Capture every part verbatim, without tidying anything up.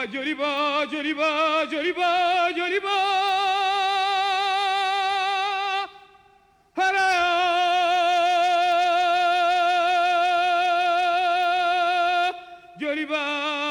Joliba, Joliba, Joliba, Joliba. Haraya, Joliba.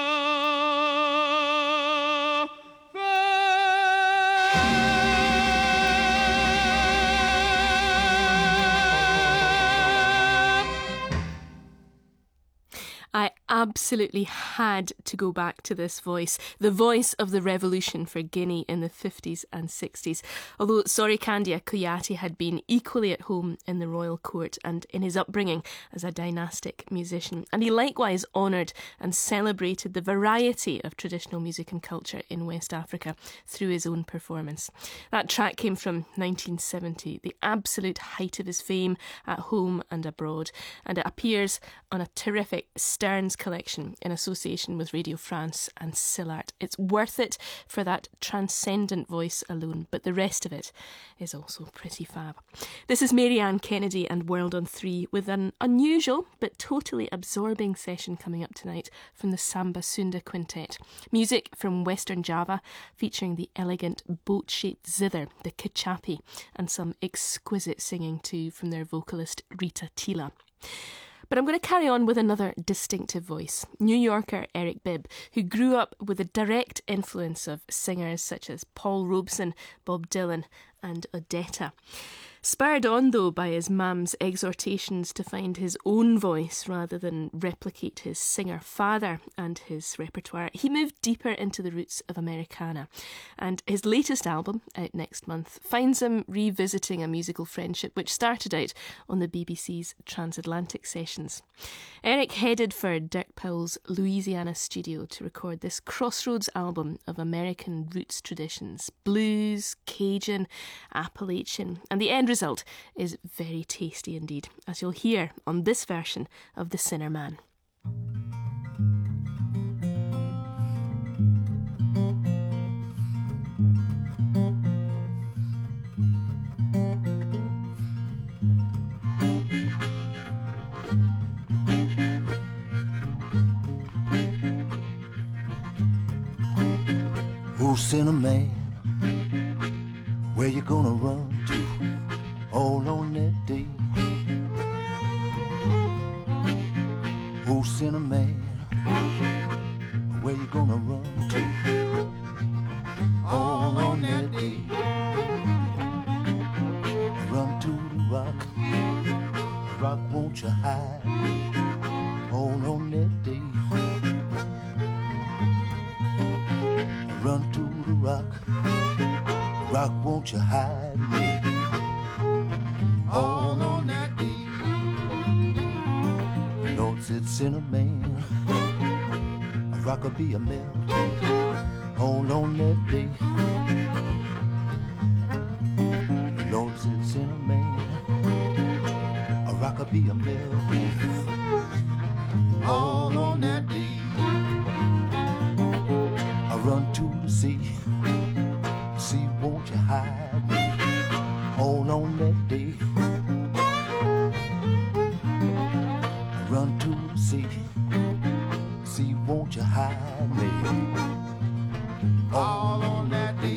I absolutely had to go back to this voice, the voice of the revolution for Guinea in the fifties and sixties. Although Sori Kandia Kouyaté had been equally at home in the royal court and in his upbringing as a dynastic musician. And he likewise honoured and celebrated the variety of traditional music and culture in West Africa through his own performance. That track came from nineteen seventy, the absolute height of his fame at home and abroad, and it appears on a terrific Stearns collection in association with Radio France and Sillart. It's worth it for that transcendent voice alone, but the rest of it is also pretty fab. This is Marianne Kennedy and World on Three with an unusual but totally absorbing session coming up tonight from the Samba Sunda Quintet. Music from Western Java featuring the elegant boat-shaped zither, the kechapi, and some exquisite singing too from their vocalist Rita Tila. But I'm going to carry on with another distinctive voice, New Yorker Eric Bibb, who grew up with the direct influence of singers such as Paul Robeson, Bob Dylan and Odetta. Spurred on, though, by his mum's exhortations to find his own voice rather than replicate his singer father and his repertoire, he moved deeper into the roots of Americana. And his latest album, out next month, finds him revisiting a musical friendship which started out on the B B C's Transatlantic Sessions. Eric headed for Dirk Powell's Louisiana studio to record this crossroads album of American roots traditions, blues, Cajun, Appalachian, and the end result is very tasty indeed, as you'll hear on this version of The Sinner Man. Oh, sinner man, where you gonna run to all on that day? Oh, sinner man, where you gonna run to all on that day? Run to the rock, rock won't you hide all on that day? Run to the rock, rock won't you hide me all on that day? Lord said, sinner man, a rock will be a melt all on that day. Lord said, sinner man, a rock will be a melt all on that day. I run to the sea, sea won't you hide me all on that day? I run to the sea, sea won't you hide me all on that day?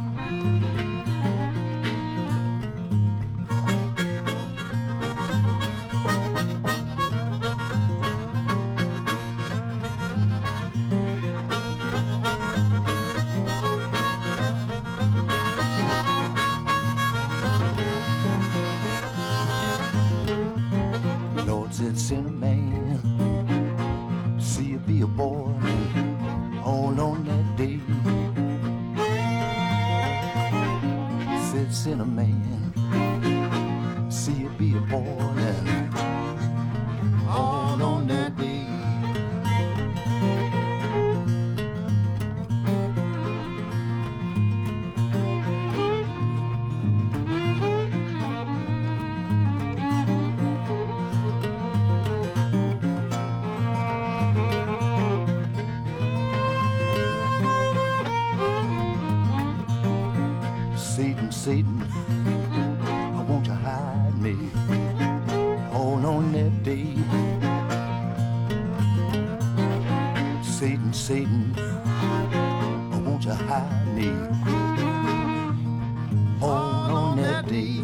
Sinner man, see you be a boy all on that day. Said sinner man, see you be a boy all on that day. Satan, I want you hide me all on that day. Satan, Satan, to hide me. All on that day.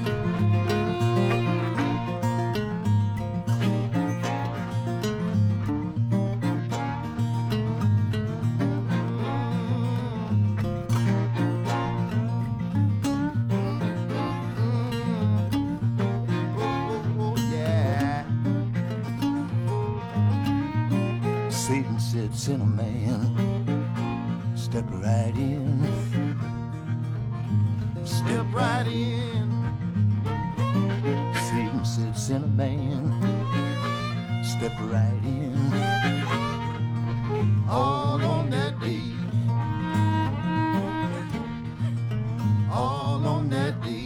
Satan sits in a man, step right in, step right in. Satan sits in a man, step right in, all on that day, all on that day.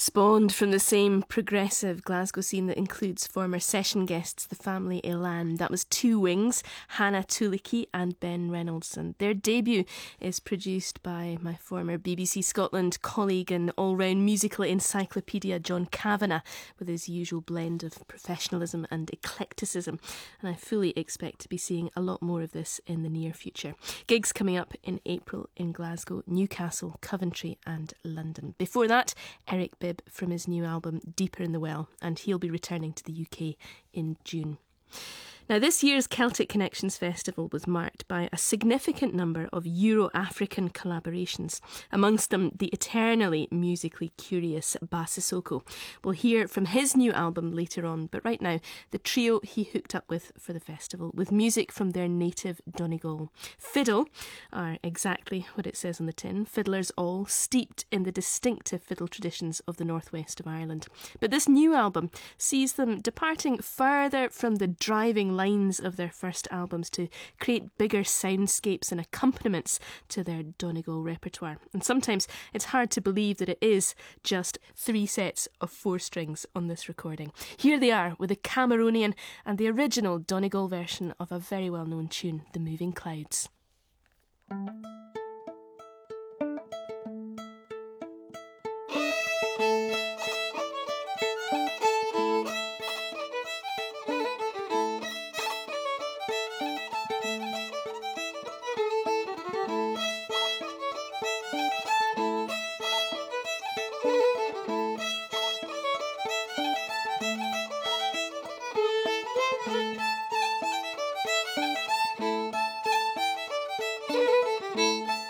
Spawned from the same progressive Glasgow scene that includes former session guests, the family Elan. That was Two Wings, Hannah Tulicki and Ben Reynolds. And their debut is produced by my former B B C Scotland colleague and all-round musical encyclopedia John Kavanagh, with his usual blend of professionalism and eclecticism. And I fully expect to be seeing a lot more of this in the near future. Gigs coming up in April in Glasgow, Newcastle, Coventry and London. Before that, Eric Bibb from his new album Deeper in the Well, and he'll be returning to the U K in June. Now, this year's Celtic Connections Festival was marked by a significant number of Euro-African collaborations, amongst them the eternally musically curious Ba Sissoko. We'll hear from his new album later on, but right now, the trio he hooked up with for the festival, with music from their native Donegal. Fiddle are exactly what it says on the tin, fiddlers all steeped in the distinctive fiddle traditions of the northwest of Ireland. But this new album sees them departing further from the driving lines of their first albums to create bigger soundscapes and accompaniments to their Donegal repertoire. And sometimes it's hard to believe that it is just three sets of four strings on this recording. Here they are with the Cameronian and the original Donegal version of a very well-known tune, The Moving Clouds. Thank you.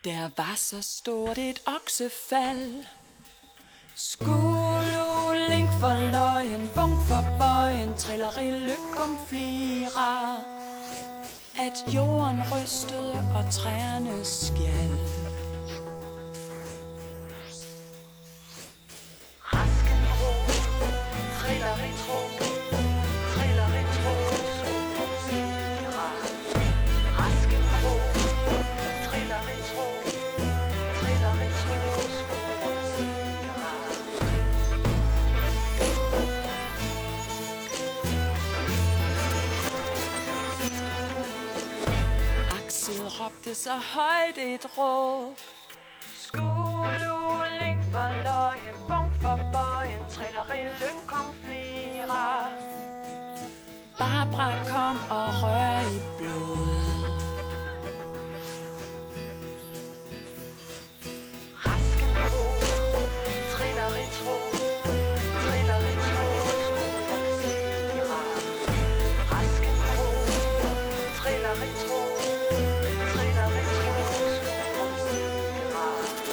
Der var så stort et oksefald. Skuling for løjen, bunk for bøjen, trilleri lykken flira. At jorden rystede og træerne skjald. Rasken ro, trilleri tro, trilleri tro, skuling flira. Rasken ro, trilleri tro, trilleri tro, skuling flira. Axel råbte så højt et råb. Skuling for løjen, bunk for bøjen, trilleri lykken flira. Barbara kom og rør i blod. Rasken ro, trilleri tro, trilleri tro, skuling flira. Rasken ro, trilleri tro, trilleri tro, skuling flira.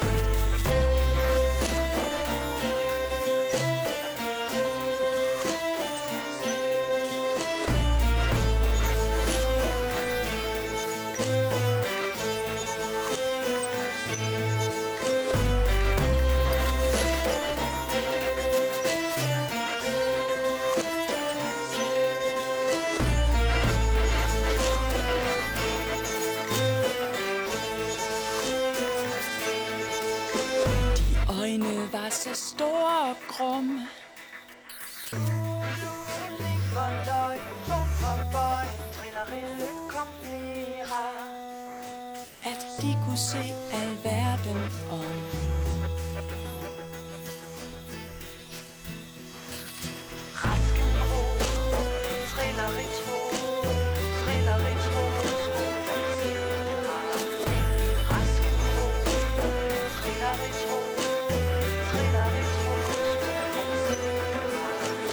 De øjne var så store og grumme. Skuling for løgn, bunk for bøjen, trilleri lykken flira. At de kunne se alverden om. Rasken ro, trilleri tro, trilleri tro, skuling flira. Rasken ro, trilleri tro, trilleri tro, skuling flira.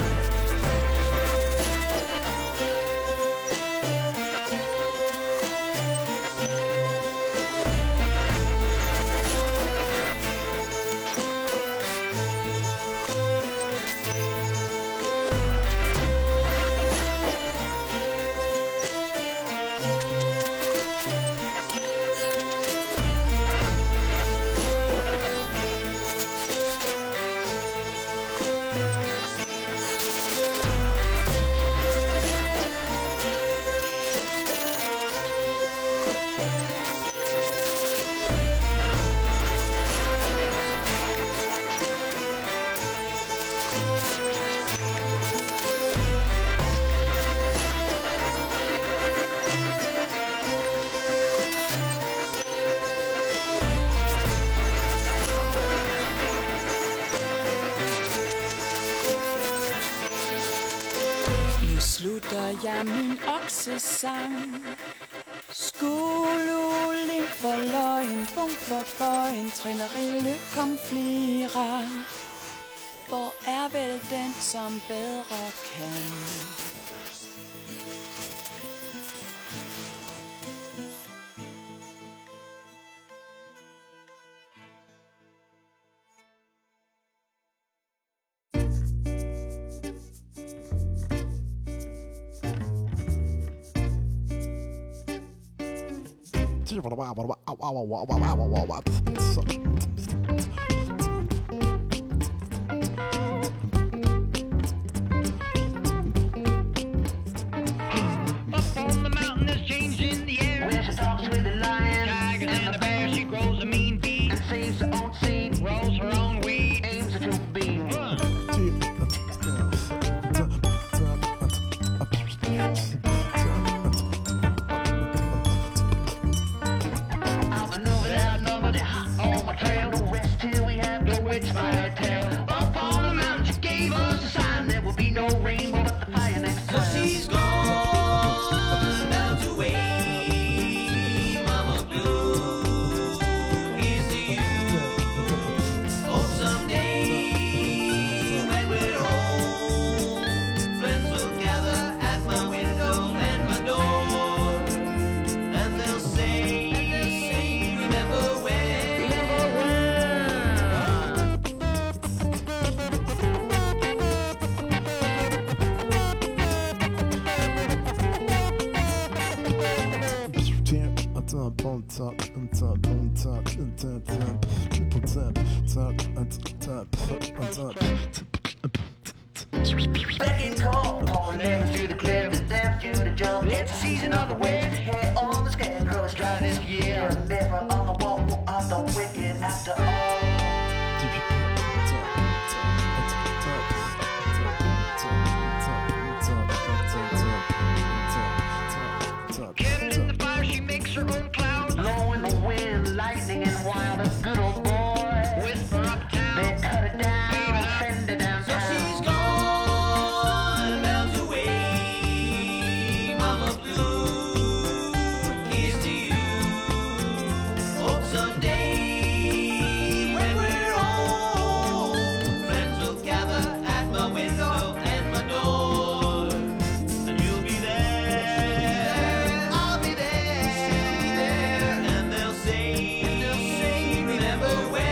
Nu slutter jeg min oksesang. Skuling for løgn, bunk for bøjen, trilleri lykken flira. Hvor er vel den, som bedre kan? Window top, on top, on top, on top, on top, triple tap, top, on top, on top. Back in cold, pouring lemons to the clearest depth to the jump. It's the season of the wind. Hair on the scarecrow's dry this year. Never on the wall of the wicked after all. Getting in the fire, she makes her own clouds. Blowing the wind, lightning and wild. A good old boy. Whisper uptown. They cut it down, send it down. So she's gone, bells away. Mama Blue, here's to you. Hope someday when we're old, friends will gather at my window and my door, and you'll be there. I'll be there, and they'll say, they'll say, remember when.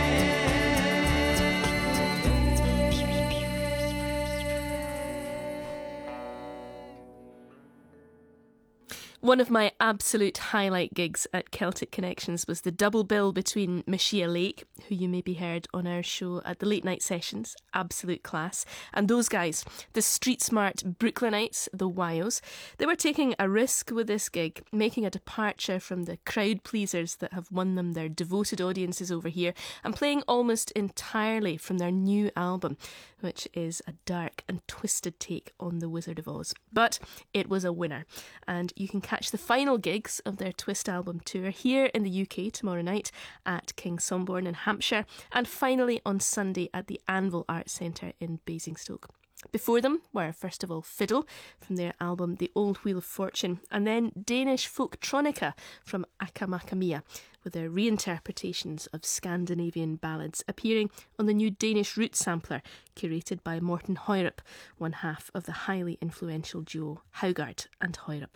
One of my absolute highlight gigs at Celtic Connections was the double bill between Machia Lake, who you maybe heard on our show at the late night sessions, absolute class, and those guys, the street smart Brooklynites, the Wyos. They were taking a risk with this gig, making a departure from the crowd pleasers that have won them their devoted audiences over here, and playing almost entirely from their new album, which is a dark and twisted take on The Wizard of Oz. But it was a winner, and you can catch the final gigs of their Twist album tour here in the U K tomorrow night at Kingsomborne in Hampshire, and finally on Sunday at the Anvil Arts Centre in Basingstoke. Before them were, first of all, Fiddle from their album The Old Wheel of Fortune, and then Danish Folktronica from Akamakamiya, with their reinterpretations of Scandinavian ballads appearing on the new Danish Root sampler curated by Morten Højrup, one half of the highly influential duo Haugard and Højrup.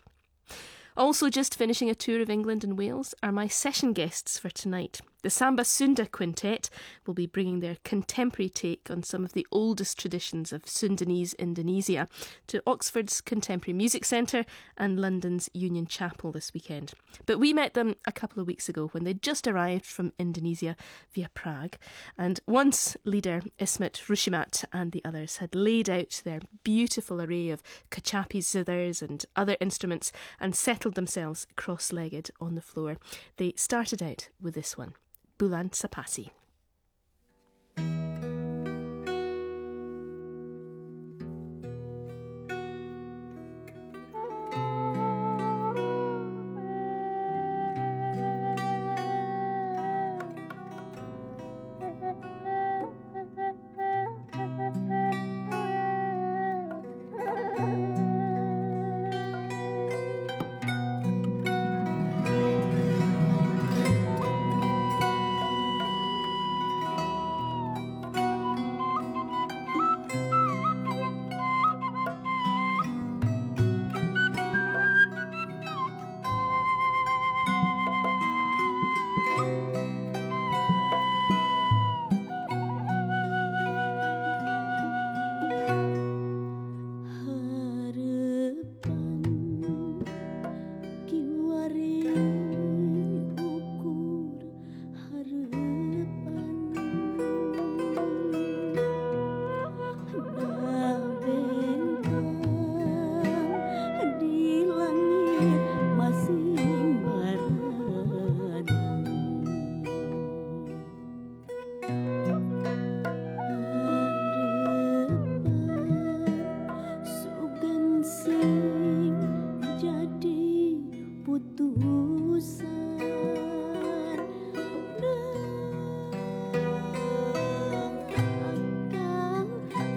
Also just finishing a tour of England and Wales are my session guests for tonight. The Samba Sunda Quintet will be bringing their contemporary take on some of the oldest traditions of Sundanese Indonesia to Oxford's Contemporary Music Centre and London's Union Chapel this weekend. But we met them a couple of weeks ago when they'd just arrived from Indonesia via Prague, and once leader Ismet Rushimat and the others had laid out their beautiful array of kachapi zithers and other instruments and settled themselves cross-legged on the floor, they started out with this one, Bulan Sapasi.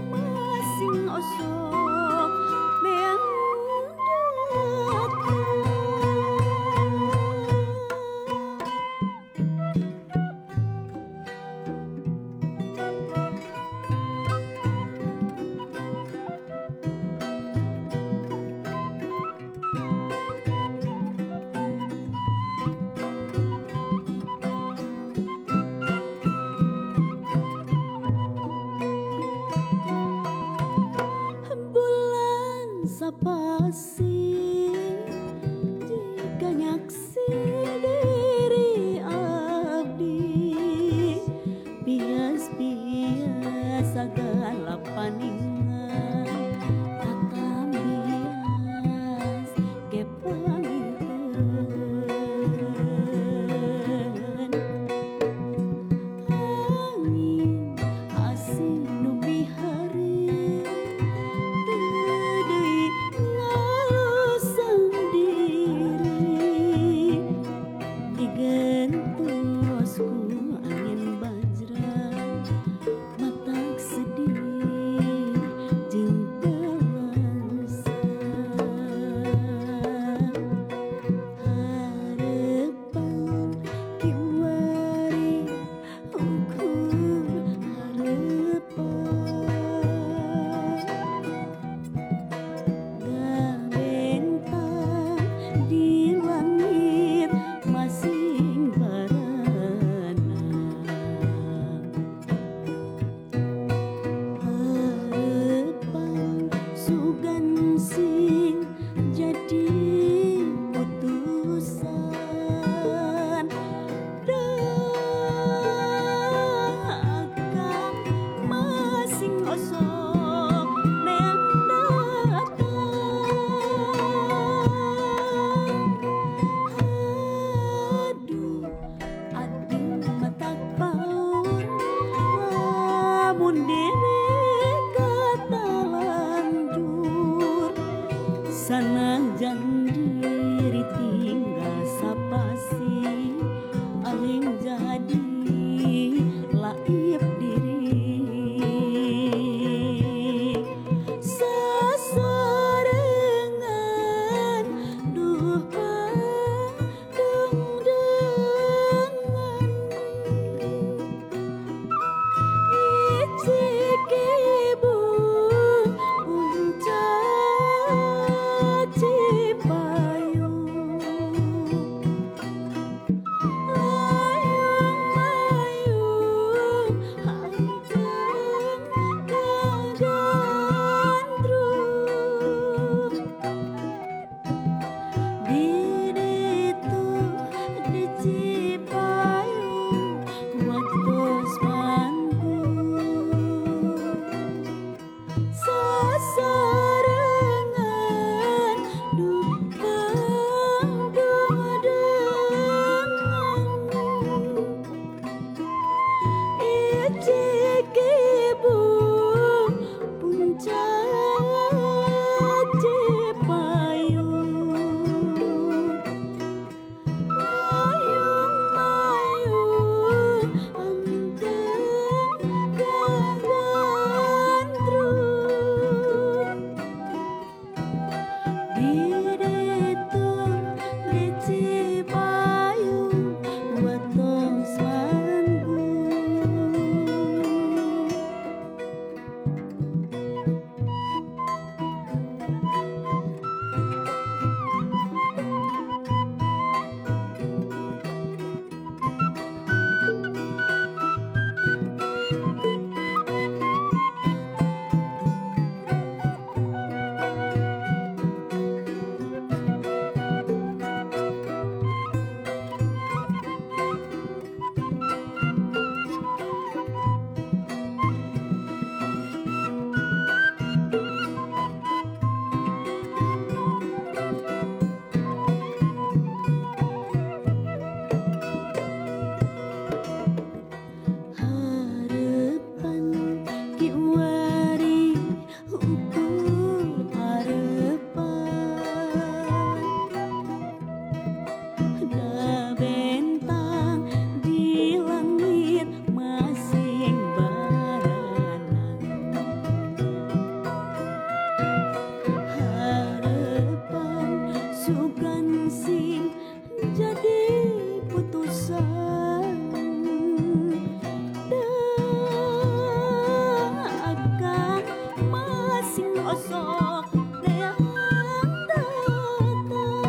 Masing osok meang Sanajan diri tinggal sapasi alim jadi laib diri sasarengan duh padung dengan icik ibu puncak Cipayung layung-layung hanceng kegandrung di ditu di Cipayung waktu manggung sasarengan dupang dengan icik ibu puncak Cipayung mayung-mayung anteng kegandrung di ditu di Cipayung watong manggung harapan kiwari ukur harapan da bentang di langit masing baranan harapan sugan sing jadi putusan akan masing osok yang datang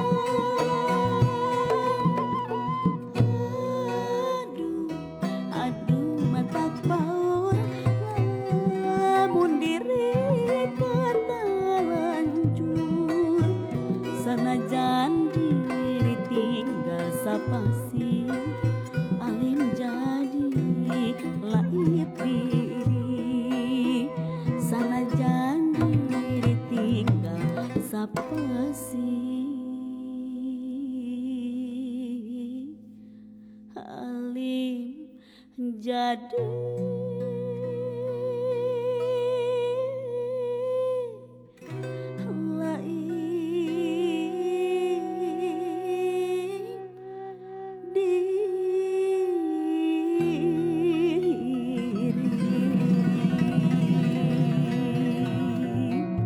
aduh aduh mata paur lamun diri kata lanjur sanajan diri tinggal sapasi alim jadi laib diri sanajan diri tinggal sapasi alim jadi laib diri.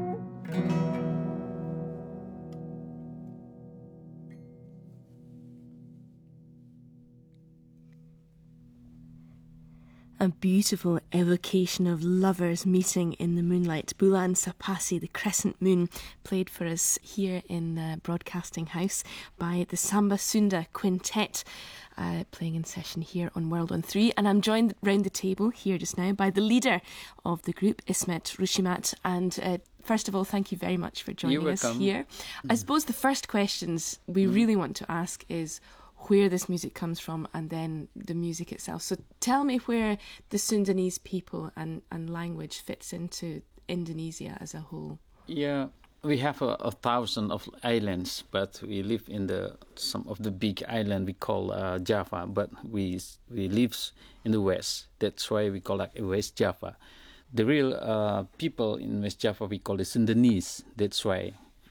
A beautiful evocation of lovers meeting in the moonlight. Bulan Sapasi, the crescent moon, played for us here in the Broadcasting House by the Samba Sunda Quintet, uh, playing in session here on World on three. And I'm joined round the table here just now by the leader of the group, Ismet Rushimat. And uh, first of all, thank you very much for joining us here. Mm. I suppose the first questions we mm. really want to ask is where this music comes from and then the music itself. So tell me where the Sundanese people and, and language fits into Indonesia as a whole. Yeah, we have a, a thousand of islands, but we live in the some of the big island we call uh, Java, but we we live in the west. That's why we call it West Java. The real uh, people in West Java we call the Sundanese. That's why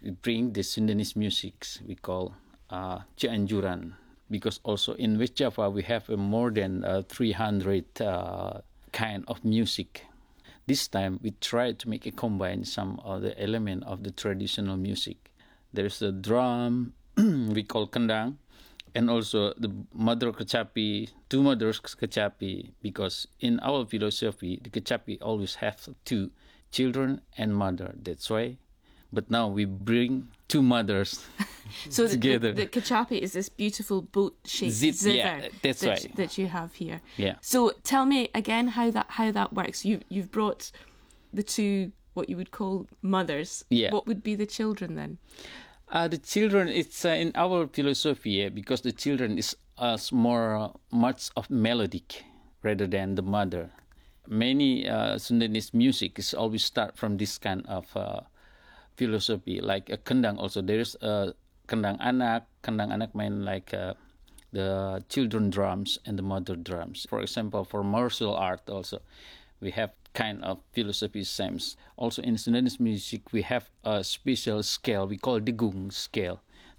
we bring the Sundanese musics we call uh, Cianjuran, because also in West Java we have uh, more than uh, three hundred uh, kind of music. This time we try to make it combine some of the element of the traditional music. There's a drum we call kendang, and also the mother kecapi, two mothers kecapi, because in our philosophy the kecapi always have two, children and mother. That's why. But now we bring two mothers so together. The, the kecapi is this beautiful boat-shaped Zip, zither yeah, that's that, right. that you have here. Yeah. So tell me again how that how that works. You you've brought the two what you would call mothers. Yeah. What would be the children then? Uh, the children, it's uh, in our philosophy, yeah, because the children is uh, more uh, much of melodic rather than the mother. Many uh, Sundanese music is always start from this kind of uh, philosophy, like a kendang also. There's a kendang anak, kendang anak mean like uh, the children drums and the mother drums. For example, for martial art also, we have kind of philosophy same. Also in Sundanese music, we have a special scale we call degung scale,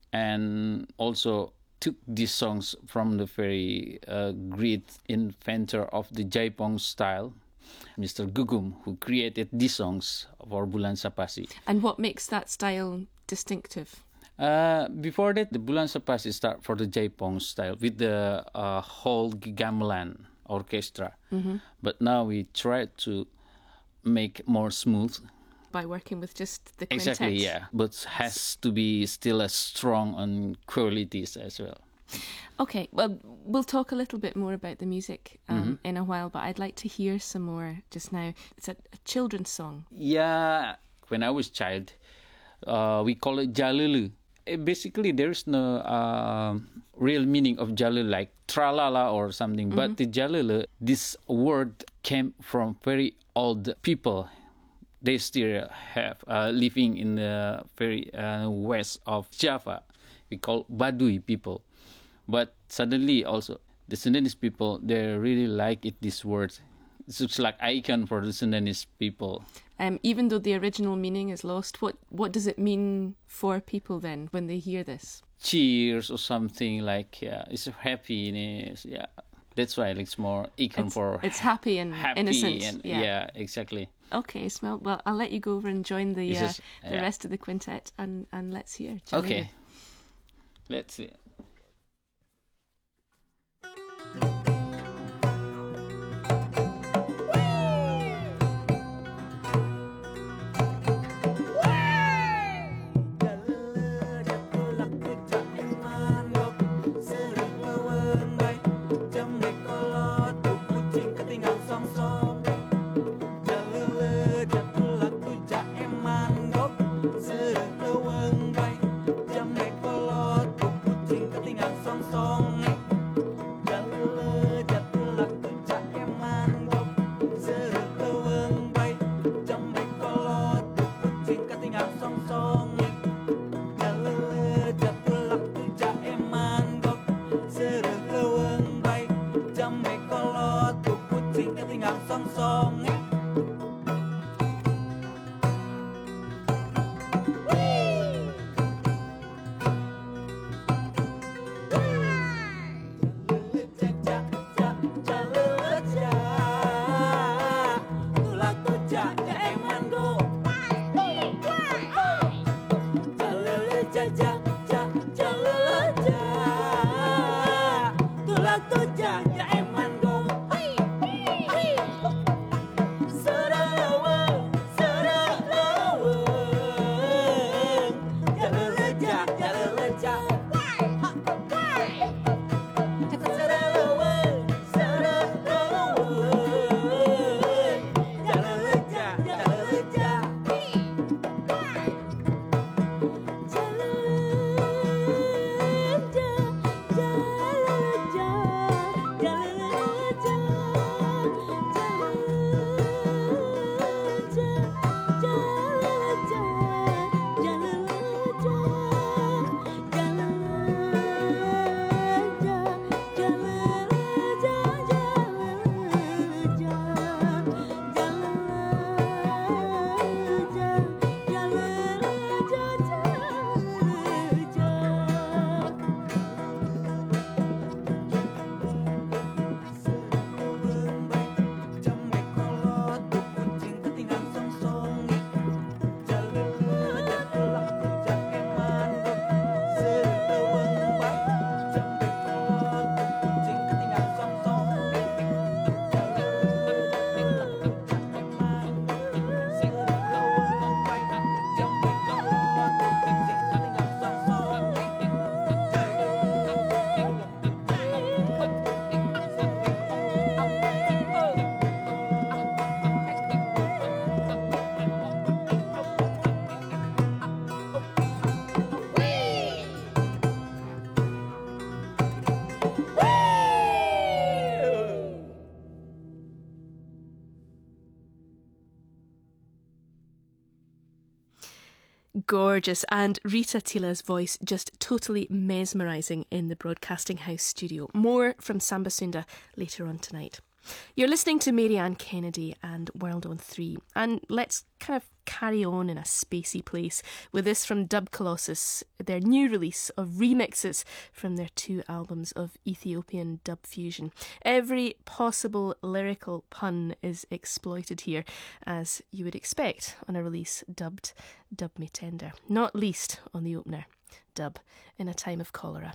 and also took these songs from the very uh, great inventor of the Jaipong style, Mister Gugum, who created these songs for Bulan Sapasi. And what makes that style distinctive? Uh, before that, the Bulan Sapasi start for the Jaipong style with the uh, whole gamelan orchestra. Mm-hmm. But now we try to make more smooth. By working with just the quintet. Exactly, yeah. But has to be still as strong on qualities as well. Okay, well, we'll talk a little bit more about the music um, Mm-hmm. in a while, but I'd like to hear some more just now. It's a, a children's song. Yeah, when I was child, uh, we call it Jalulu. Uh, Basically, there's no uh, real meaning of Jalulu like tralala or something. Mm-hmm. But the Jalulu, this word came from very old people. They still have uh, living in the very uh, west of Java. We call Baduy people. But suddenly also the Sundanese people, they really like it, this word. It's just like icon for the Sundanese people. Um, even though the original meaning is lost, what, what does it mean for people then when they hear this? Cheers or something like, yeah, it's happiness, yeah. That's why it's more icon It's, for it's happy and happy innocent. and yeah. yeah, exactly. Okay, Smel. Well, I'll let you go over and join the This uh, is- the yeah. rest of the quintet, and, and let's hear. Okay, let's see. gorgeous, and Rita Tila's voice just totally mesmerising in the Broadcasting House studio. More from Samba Sunda later on tonight. You're listening to Marianne Kennedy and World on three, and let's kind of carry on in a spacey place with this from Dub Colossus, their new release of remixes from their two albums of Ethiopian dub fusion. Every possible lyrical pun is exploited here, as you would expect on a release dubbed Dub Me Tender, not least on the opener, Dub in a Time of Cholera.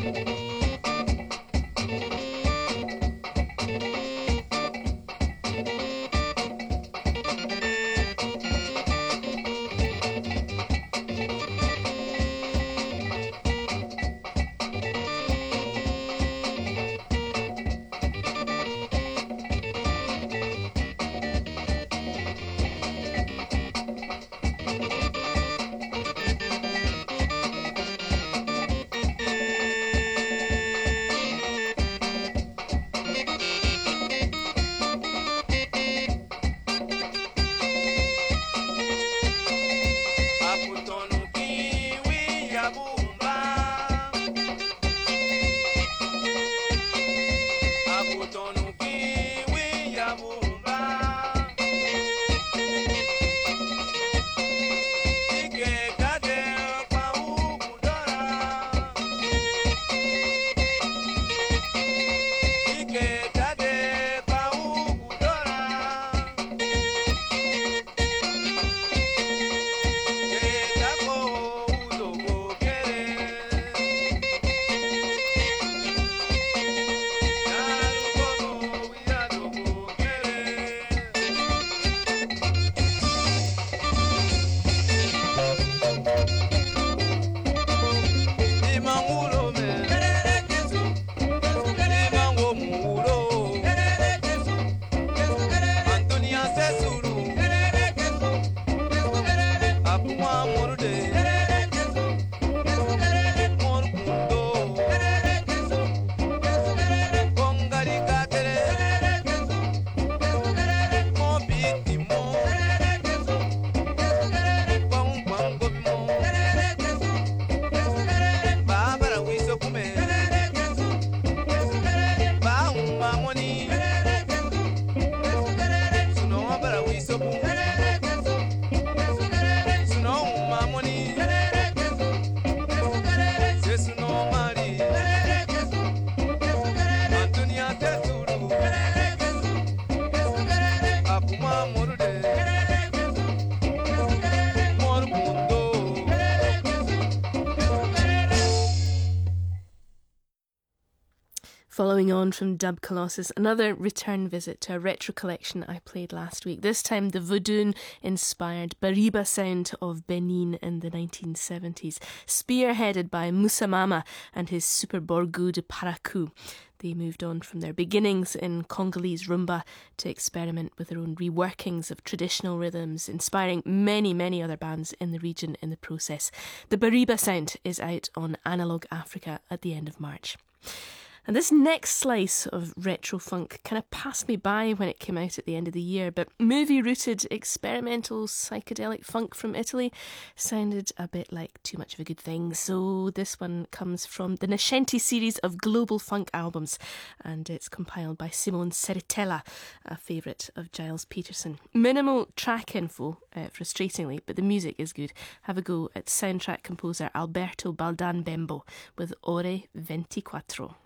Following on from Dub Colossus, another return visit to a retro collection I played last week. This time the Vodun-inspired Bariba sound of Benin in the nineteen seventies, spearheaded by Moussa Mama and his Super Borgou de Parakou. They moved on from their beginnings in Congolese rumba to experiment with their own reworkings of traditional rhythms, inspiring many, many other bands in the region in the process. The Bariba sound is out on Analog Africa at the end of March. And this next slice of retro funk kind of passed me by when it came out at the end of the year, but movie-rooted experimental psychedelic funk from Italy sounded a bit like too much of a good thing. So this one comes from the Nascenti series of global funk albums, and it's compiled by Simone Seritella, a favourite of Giles Peterson. Minimal track info, uh, frustratingly, but the music is good. Have a go at soundtrack composer Alberto Baldan Bembo with Ore ventiquattro.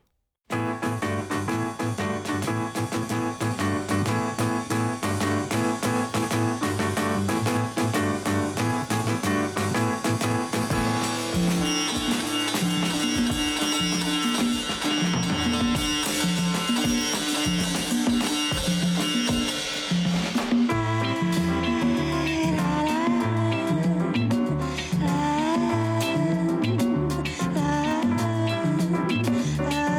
Ah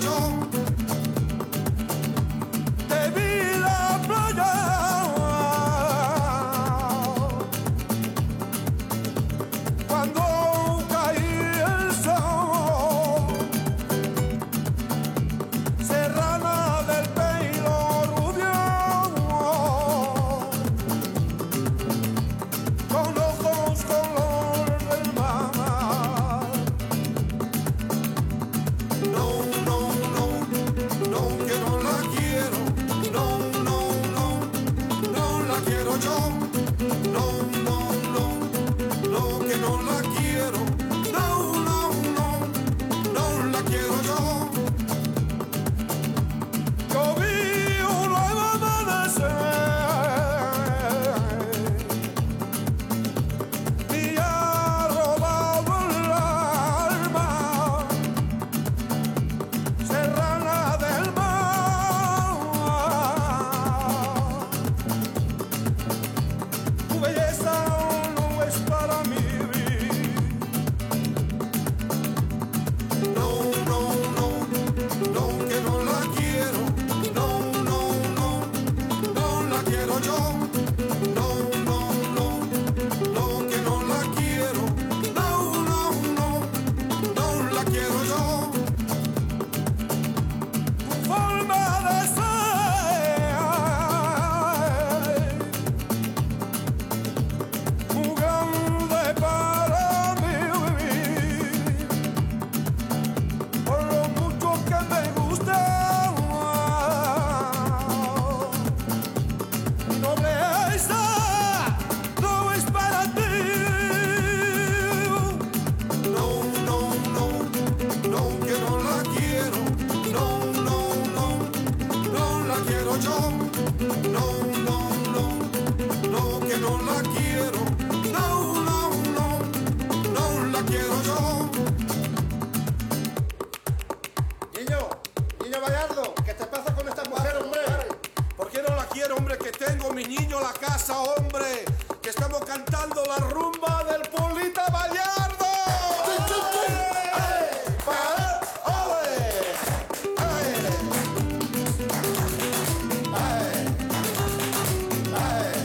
yo. Te vi la playa cuando caía el sol, serrana del pelo rubio, con ojos color del mar. No, no, no, no, que no la quiero. No, no, no, no la quiero yo. No, no, no, no, que no la quiero. No, no, no, no la quiero yo. Yo vi un nuevo amanecer y ha robado el alma, serrana del mar. Tu belleza no es para mí. No, no, no, no, que no la quiero. No, no, no, no la quiero yo. No, no, no, no, que no la quiero. No, no, no, no la quiero yo. Tu forma de ser, muy grande para mí, por lo mucho que me gusta. Mi nobleza no es para ti. No, no, no, no, que no la quiero. No, no, no, no la quiero yo. No, no, no, no, que no la quiero. No, no, no, no la quiero yo. Niño, niño Gallardo, ¿qué te pasa con esta mujer, hombre? ¿Por qué no la quiero, hombre? Que tengo mi niño la casa, hombre. Que estamos cantando la rumba del Polita Gallardo. ¡Ay! ¡Pa- ¡Ole! ¡Ay! ¡Ay! ¡Ay!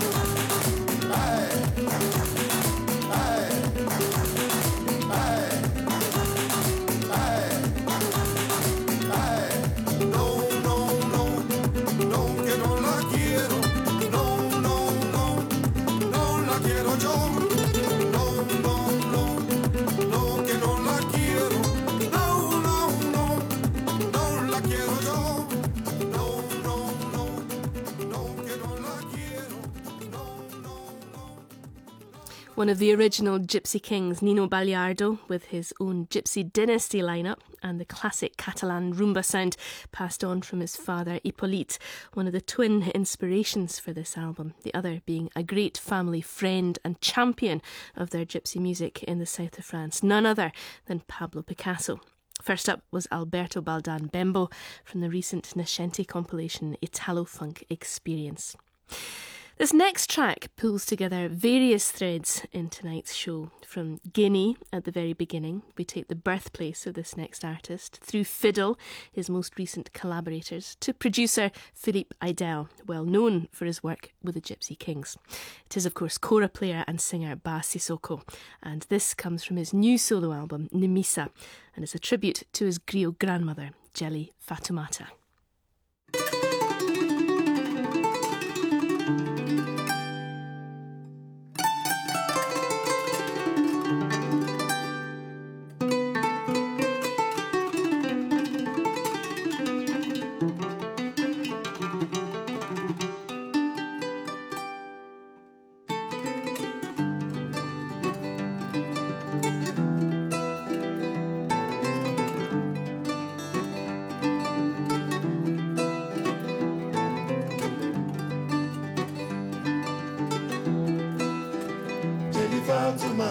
No, no, no, no, que no la quiero. No, no, no, no la quiero yo. No, no, no, no, que no la quiero. No, no, no, no la quiero yo. No, no, no, no, que no la quiero. No, no, no. One of the original Gypsy Kings, Nino Ballardo, with his own Gypsy Dynasty lineup, and the classic Catalan rumba sound passed on from his father Hippolyte, one of the twin inspirations for this album, the other being a great family friend and champion of their gypsy music in the south of France, none other than Pablo Picasso. First up was Alberto Baldan Bembo from the recent Nascente compilation Italo Funk Experience. This next track pulls together various threads in tonight's show. From Guinea at the very beginning, we take the birthplace of this next artist, through Fiddle, his most recent collaborators, to producer Philippe Eidel, well known for his work with the Gypsy Kings. It is, of course, kora player and singer Ba Sissoko, and this comes from his new solo album, Nimisa, and is a tribute to his griot grandmother, Jelly Fatoumata. Fatima,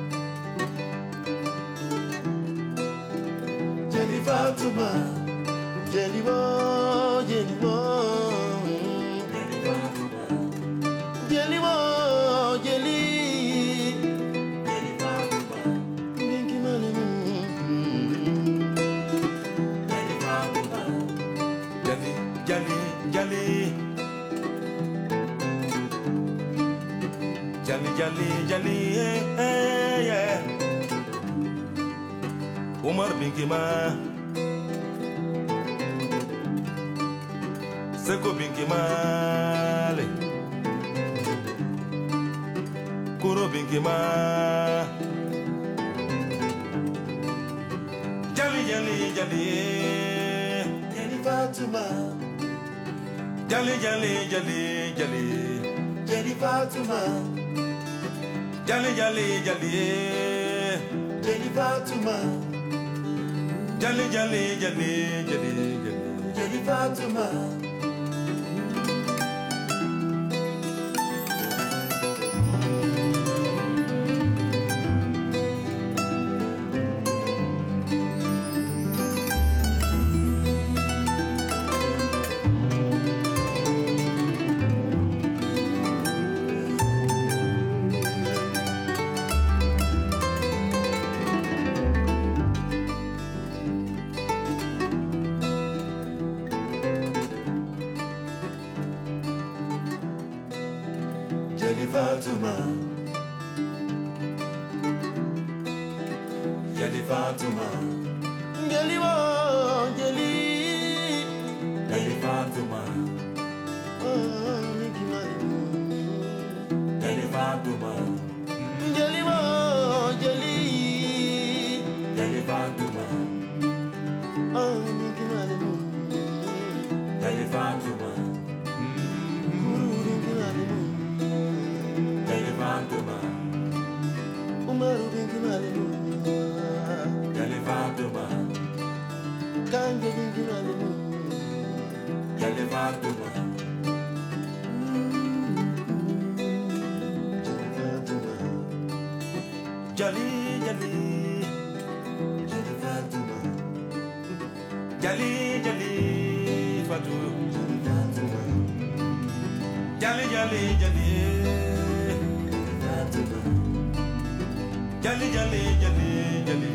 Jelly Fatima, Jelly Bo, Jelly Bo, Jelly Bo, Jelly, Jelly Fatima, Ninky Money, Jelly binkima Seko binkima le Kuro binkima Jali jali jali Jali Fatuma Jali jali jali jali Jali Fatuma Jali jali jali Jali Fatuma Jali jali jali jali jali Jali Fatuma Jali Fatuma Jali Fatuma Jali wo Jali Jali Fatuma Jali Fatuma Jali wo Jali Jali Fatuma Jali Fatuma Fatuma, Umaru binti Malimu, Jali Fatuma, Kanje binti Malimu, Jali Fatuma, Jali Jali, Jali Fatuma, Jali Jali Fatuma, Jali Jali Jali. Jali jali jali jali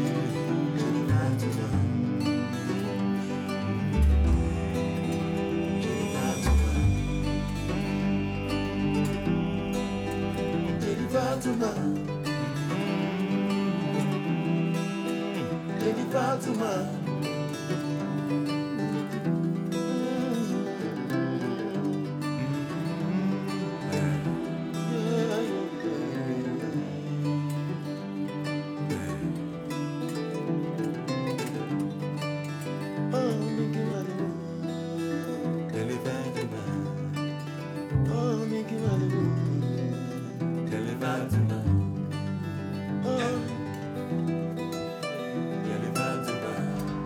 Jali Fatuma Jali Fatuma Jali Fatuma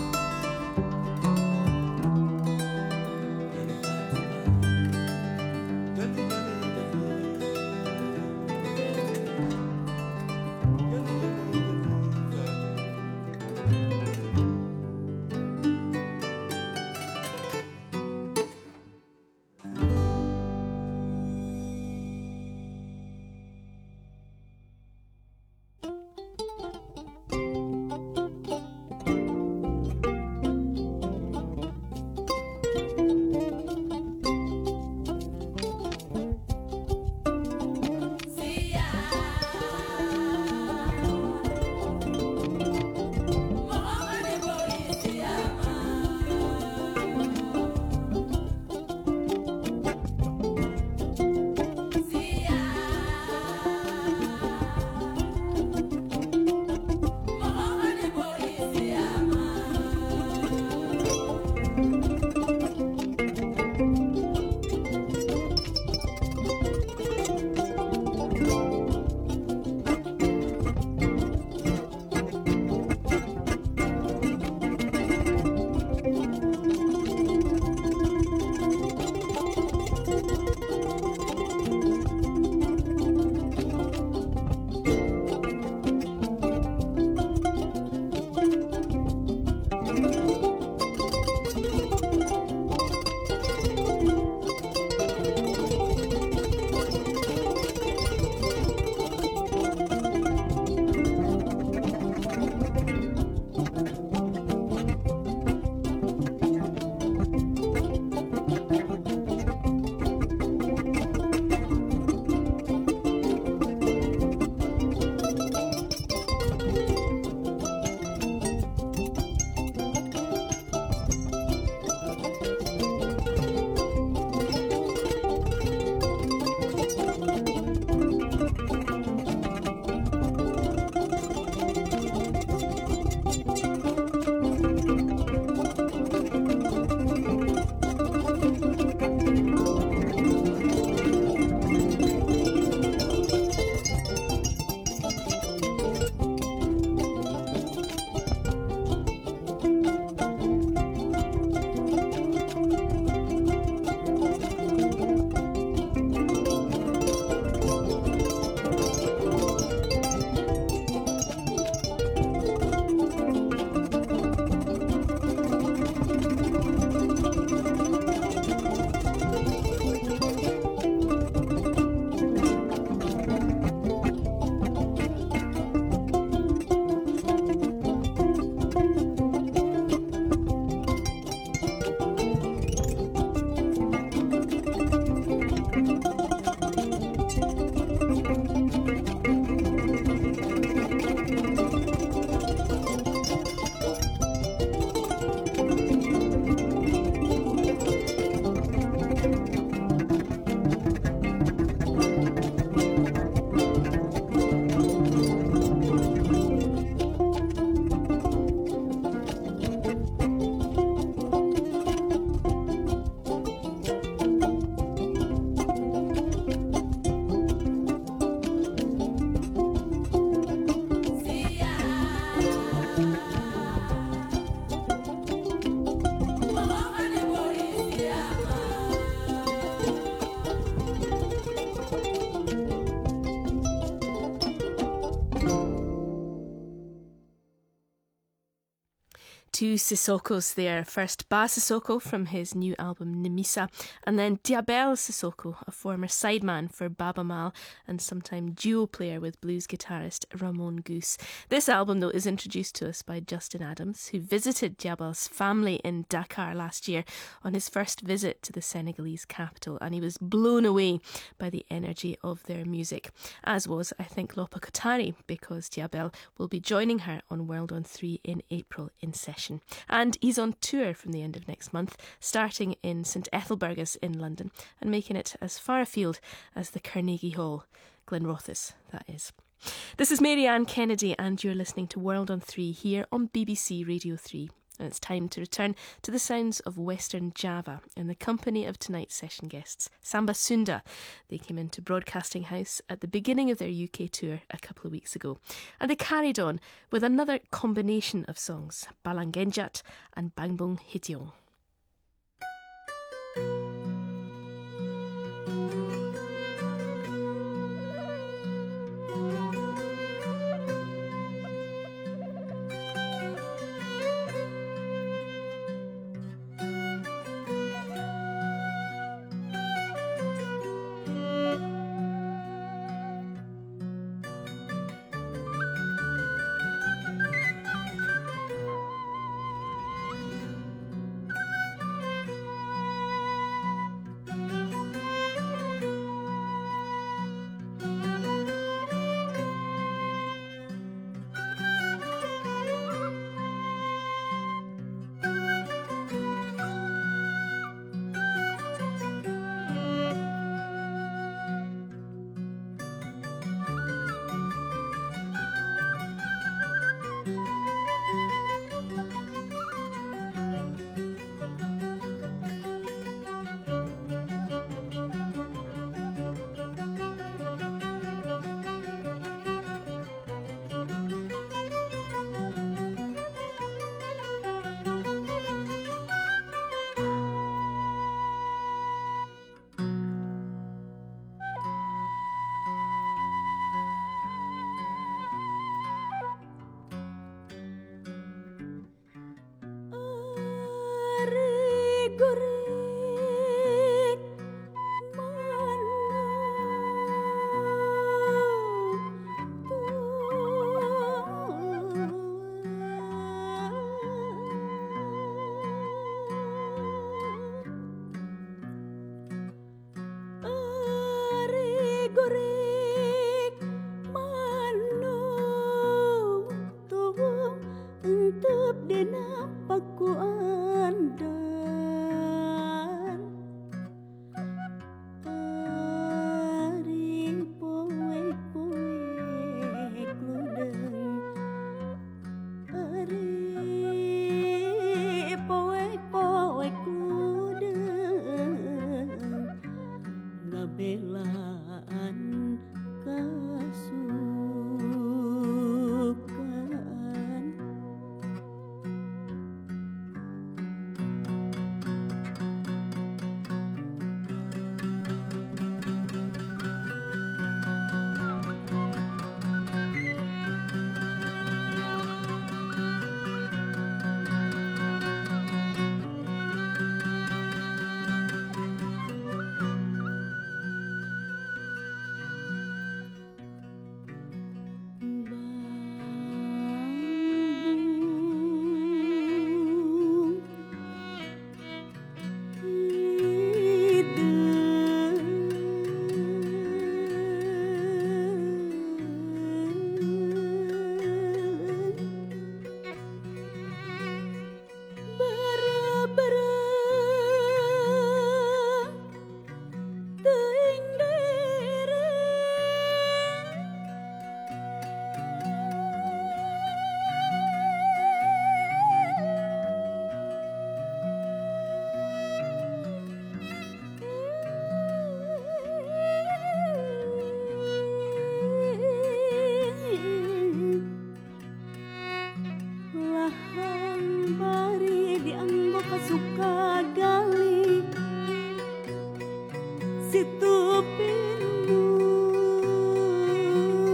two Sissokos there. First Ba Sissoko from his new album Nimisa, and then Diabel Sissoko, a former sideman for Baba Mal and sometime duo player with blues guitarist Ramon Goose. This album, though, is introduced to us by Justin Adams, who visited Diabel's family in Dakar last year on his first visit to the Senegalese capital, and he was blown away by the energy of their music, as was, I think, Lopa Kotari, because Diabel will be joining her on World on three in April in session. And he's on tour from the end of next month, starting in St Ethelburgas in London and making it as far afield as the Carnegie Hall, Glenrothes, that is. This is Mary Ann Kennedy, and you're listening to World on three here on B B C Radio three. And it's time to return to the sounds of Western Java in the company of tonight's session guests, Samba Sunda. They came into Broadcasting House at the beginning of their U K tour a couple of weeks ago, and they carried on with another combination of songs, Balangenjat and Bangbong Hityong.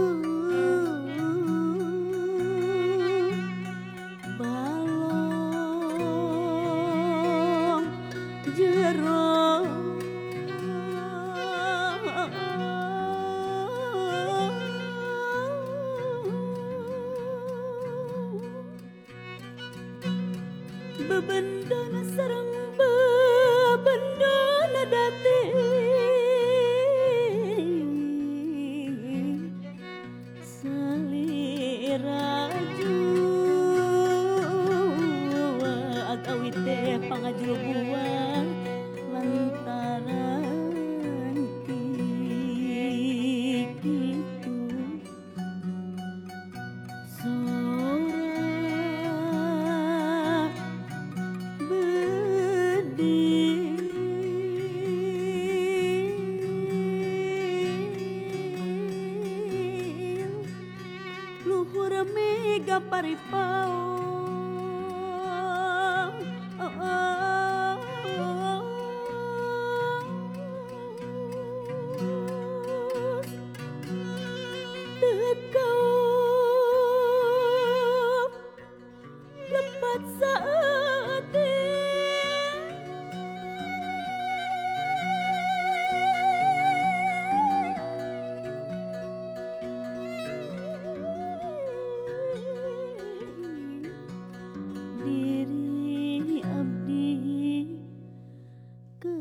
Balong Dan sarang bebenda nadati saliraju agawite pangajulbuwa lantaran kikitu sora bedil luhur mega paripau Dekau lepat saat diri abdi ke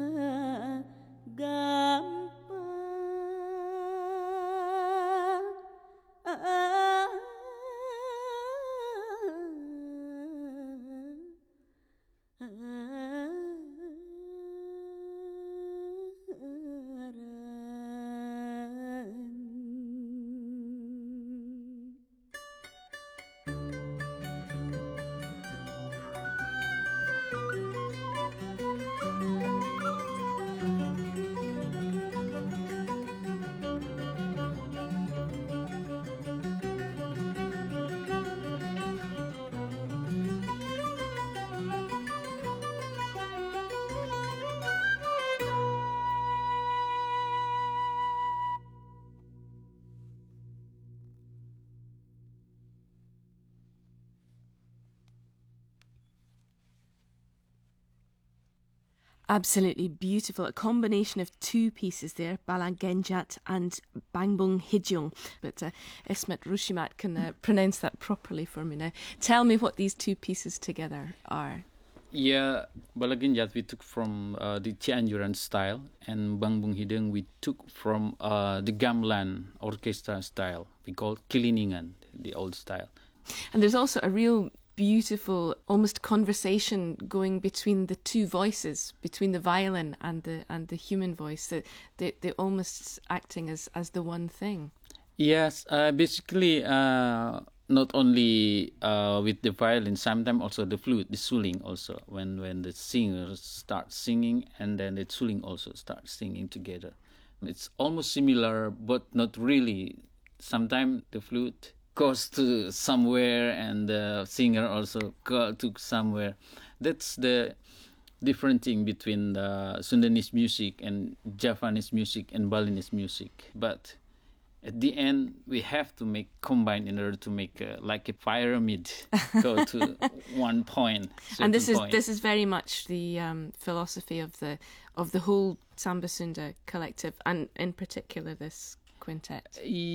Absolutely beautiful. A combination of two pieces there, Balang Genjat and Bangbung Hijung. But uh, Ismet Rushimat can uh, pronounce that properly for me now. Tell me what these two pieces together are. Yeah, Balaginjat we took from uh, the Cianjuran style, and Bangbung Hidung we took from uh, the gamelan orchestra style. We call Kiliningan, the old style. And there's also a real beautiful, almost conversation going between the two voices, between the violin and the and the human voice. That they they're almost acting as as the one thing. Yes, uh, basically. Uh, Not only uh, with the violin, sometimes also the flute, the suling also. When when the singers start singing, and then the suling also start singing together. It's almost similar, but not really. Sometimes the flute goes to somewhere, and the singer also go to somewhere. That's the different thing between the Sundanese music and Javanese music and Balinese music. But at the end, we have to make combine in order to make a, like a pyramid go to one point. And this is point. this is very much the um, philosophy of the of the whole Samba Sunda collective, and in particular this quintet.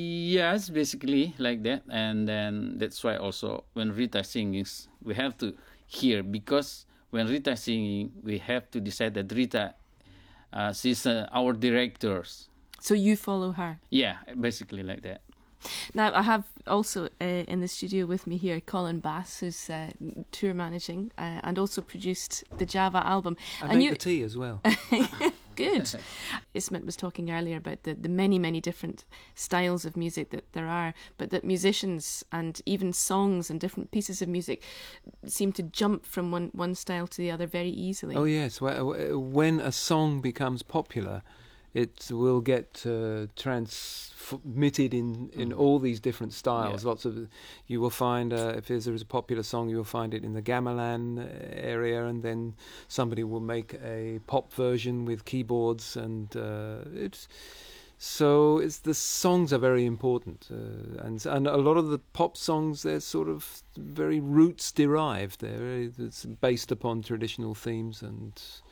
Yes, basically like that, and then that's why also when Rita sings, we have to hear, because when Rita singing, we have to decide that Rita, uh, she's uh, our directors. So you follow her? Yeah, basically like that. Now, I have also uh, in the studio with me here Colin Bass, who's uh, tour managing uh, and also produced the Java album. I and make you... the tea as well. Good. Ismet was talking earlier about the, the many, many different styles of music that there are, but that musicians and even songs and different pieces of music seem to jump from one, one style to the other very easily. Oh, yes. When a song becomes popular, it will get uh, transmitted in, in mm. all these different styles. Yeah. Lots of, you will find uh, if there is a popular song, you will find it in the gamelan area, and then somebody will make a pop version with keyboards, and uh, it's so it's the songs are very important, uh, and and a lot of the pop songs, they're sort of very roots derived. They're it's based upon traditional themes, and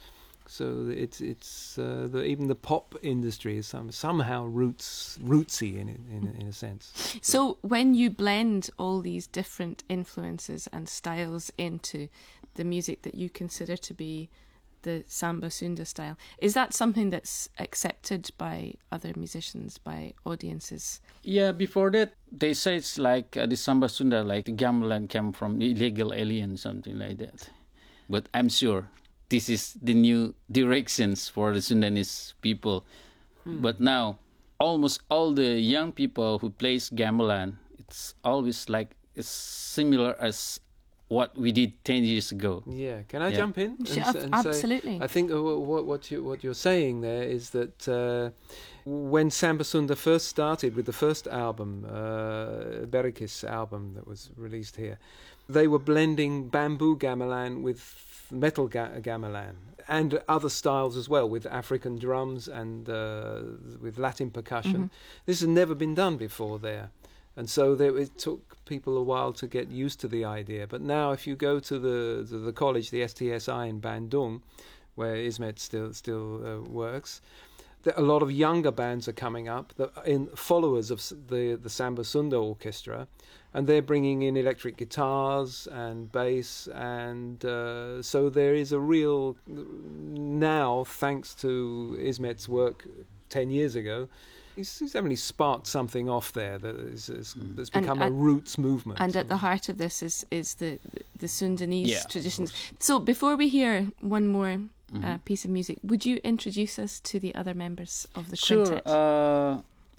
so it's it's uh, the, even the pop industry is some, somehow roots rootsy in in in a sense. So when you blend all these different influences and styles into the music that you consider to be the Samba Sunda style. Is that something that's accepted by other musicians, by audiences? Yeah, before that, they say it's like uh, the Samba Sunda, like the gamelan came from illegal aliens, something like that. But I'm sure this is the new directions for the Sundanese people. Hmm. But now, almost all the young people who plays gamelan, it's always like it's similar as what we did ten years ago. Yeah, can I yeah. jump in? And, Sure, s- and absolutely. Say, I think uh, what what you what you're saying there is that uh, when Samba Sunda first started with the first album, uh, Berikis album that was released here, they were blending bamboo gamelan with metal ga- gamelan and other styles as well, with African drums and uh, with Latin percussion. Mm-hmm. This has never been done before there. And so there, it took people a while to get used to the idea. But now if you go to the to the college, the S T S I in Bandung, where Ismet still still uh, works, there, a lot of younger bands are coming up, that are in followers of s- the, the Samba Sunda Orchestra, and they're bringing in electric guitars and bass. And uh, so there is a real, now, thanks to Ismet's work ten years ago, He's, he's definitely sparked something off there that is, is, that's become And- a roots movement. And at the heart of this is, is the, the Sundanese Yeah, traditions. So before we hear one more Mm-hmm. uh, piece of music, would you introduce us to the other members of the Sure. quintet? Uh,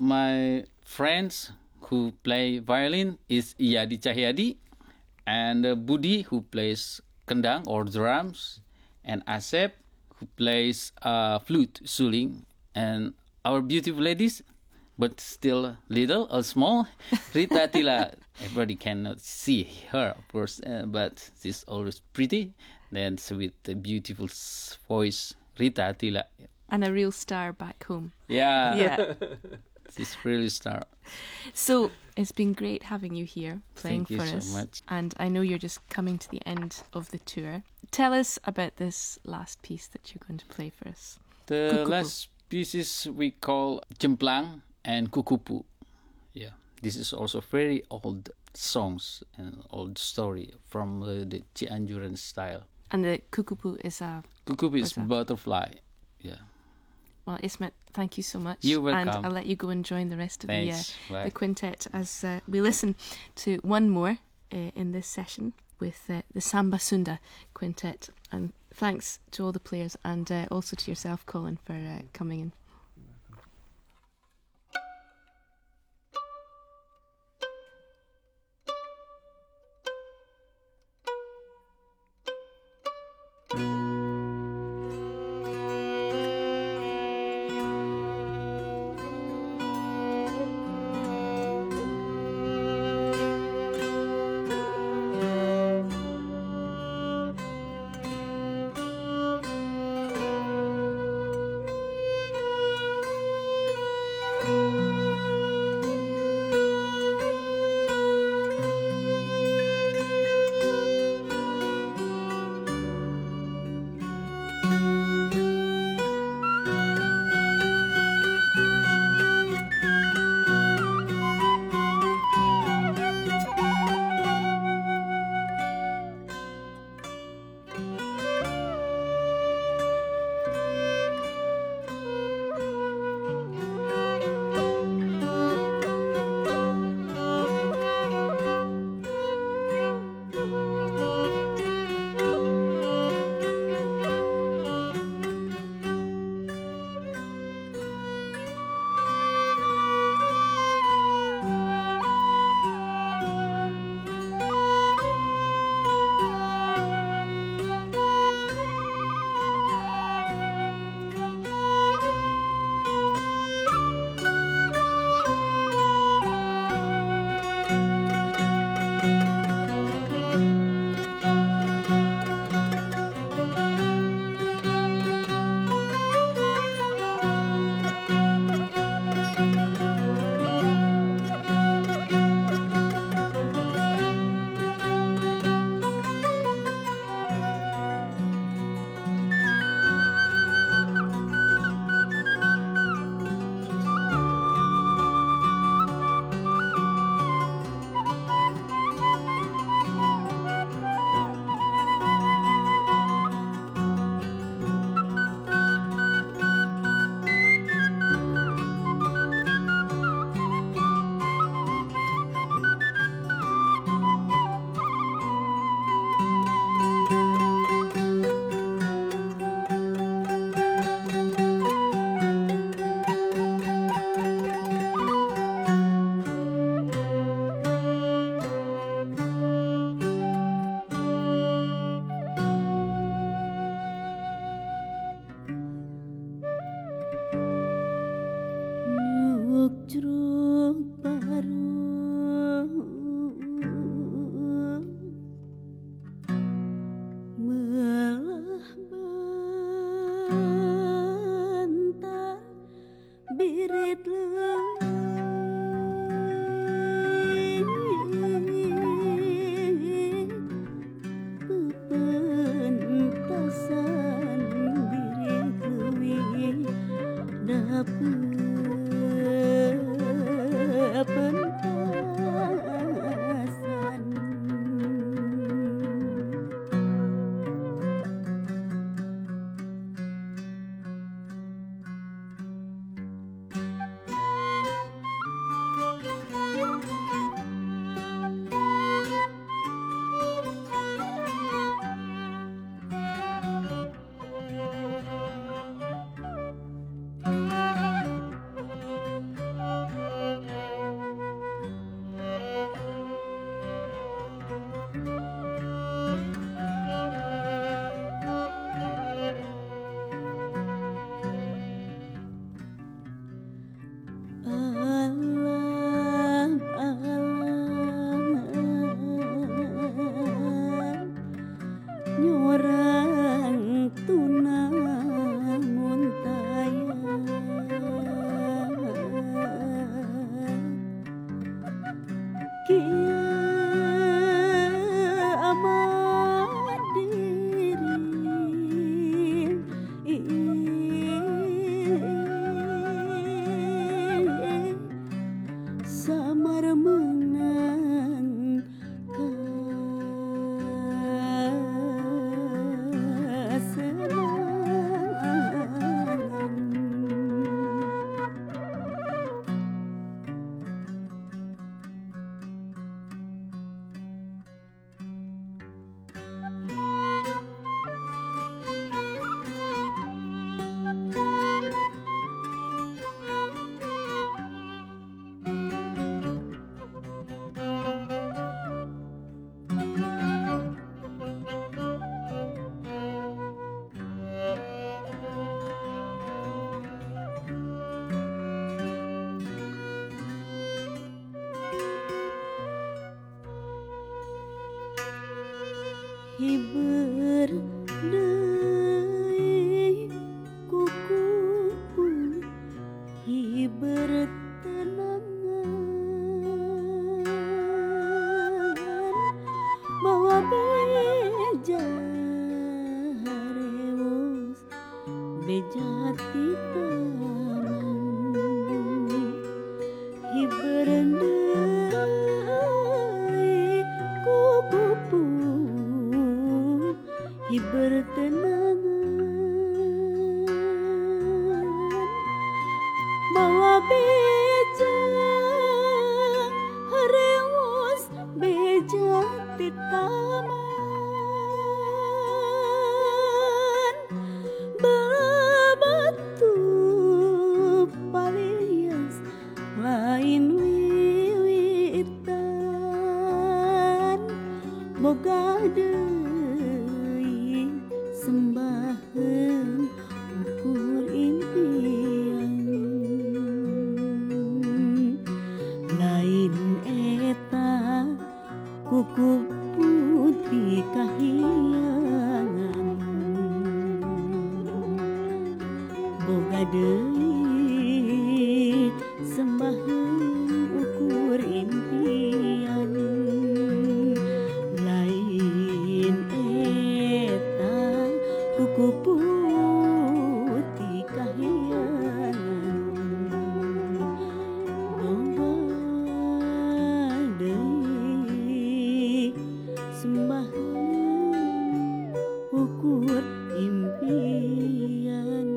my friends who play violin is Iyadi Cahyadi, and uh, Budi, who plays kendang or drums, and Asep, who plays uh, flute, suling, and our beautiful ladies, but still little or small, Rita Tila. Everybody cannot see her, of course, uh, but she's always pretty. Then with the beautiful s- voice, Rita Tila. And a real star back home. Yeah. Yeah. She's really star. So it's been great having you here playing Thank you for so us. much. And I know you're just coming to the end of the tour. Tell us about this last piece that you're going to play for us. The Kukupu. last pieces we call Jemplang and Kukupu. Yeah, this is also very old songs and old story from uh, the Cianjuran style. And the kukupu is a... Kukupu is What's that? butterfly. Yeah. Well, Ismet, thank you so much. You're welcome. And I'll let you go and join the rest of the, uh, Thanks. Bye. the quintet as uh, we listen to one more uh, in this session with uh, the Samba Sunda Quintet. And thanks to all the players and uh, also to yourself, Colin, for uh, coming in. Thank you. bejati taman hiberendai kuku hibertenangan bawa beja rewas bejati taman batu palias lain wiwitan boga deui sembaheun ukur impian lain eta kuku putih kahiyangan boga deui sembaheun ukur impian lain eta kuku putih kahiyangan boga deui sembaheun ukur impian.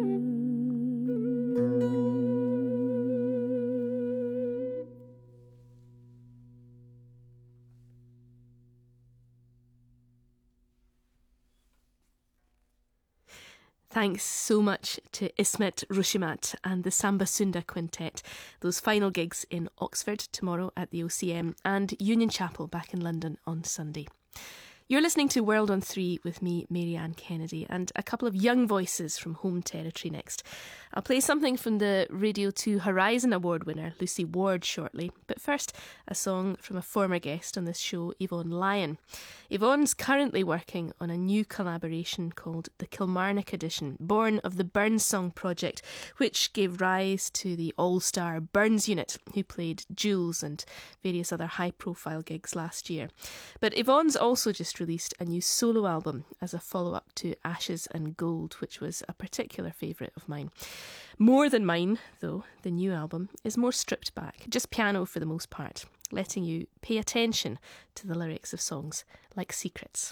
Thanks so much to Ismet Rushimat and the Samba Sunda Quintet. Those final gigs in Oxford tomorrow at the O C M and Union Chapel back in London on Sunday. You're listening to World on Three with me, Marianne Kennedy, and a couple of young voices from home territory next. I'll play something from the Radio two Horizon Award winner, Lucy Ward, shortly. But first, a song from a former guest on this show, Yvonne Lyon. Yvonne's currently working on a new collaboration called the Kilmarnock Edition, born of the Burns Song Project, which gave rise to the all-star Burns unit, who played Jules and various other high-profile gigs last year. But Yvonne's also just released a new solo album as a follow-up to Ashes and Gold, which was a particular favourite of mine. More Than Mine, though, the new album, is more stripped back, just piano for the most part, letting you pay attention to the lyrics of songs like Secrets.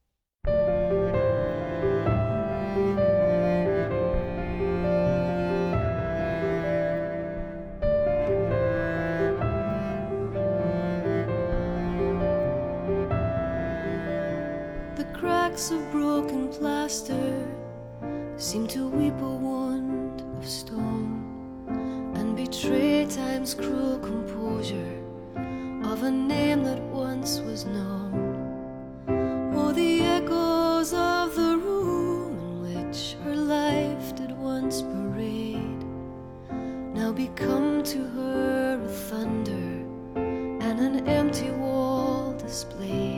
The cracks of broken plaster seem to weep a wand of stone and betray time's cruel composure of a name that once was known. Oh, the echoes of the room in which her life did once parade now become to her a thunder and an empty wall displayed.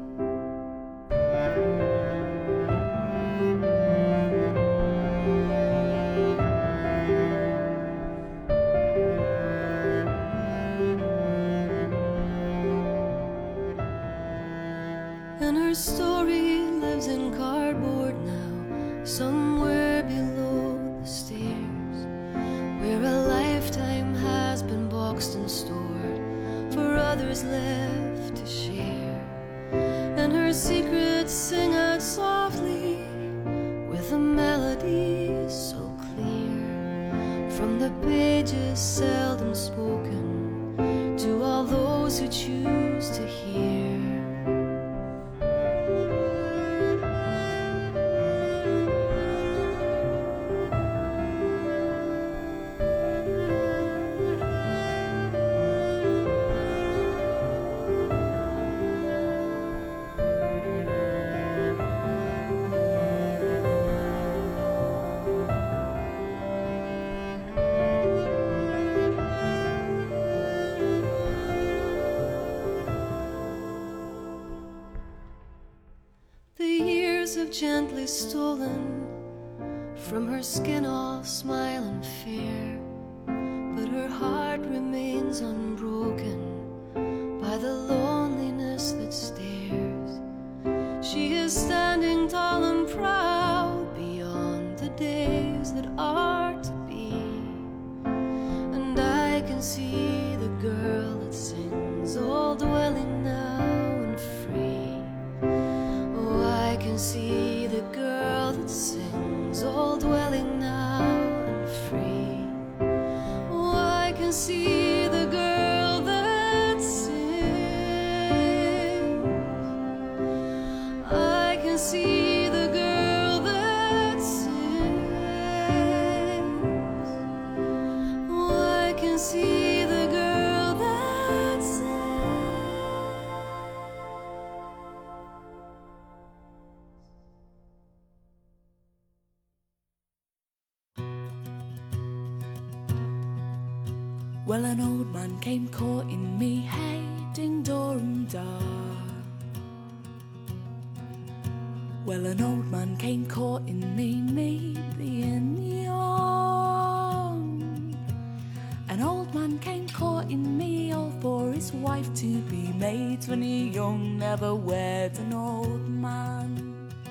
And her story lives in cardboard now, somewhere below the stairs, where a lifetime has been boxed and stored for others left to share. And her secrets sing out softly with a melody so clear, from the pages seldom spoken to all those who choose to hear. Have gently stolen from her skin all smile and fear, but her heart remains unbroken by the loneliness that stares. She is standing tall and proud beyond the days Well, an old man came courting me, hey, ding dong da. Well, an old man came courting me, me being young. An old man came courting me, all for his wife to be made when he young, never wed an old man.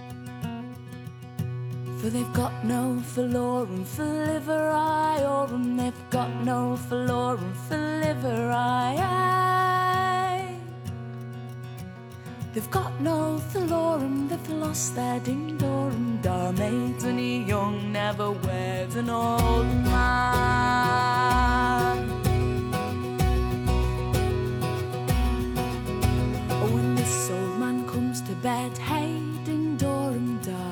For they've got no forlorn for liver I or them, they've got no forlorn for liver I. They've got no forlorn, they've lost their ding dong dar maids when he young, never wed an old man. Oh, when this old man comes to bed, hey, ding dong dar.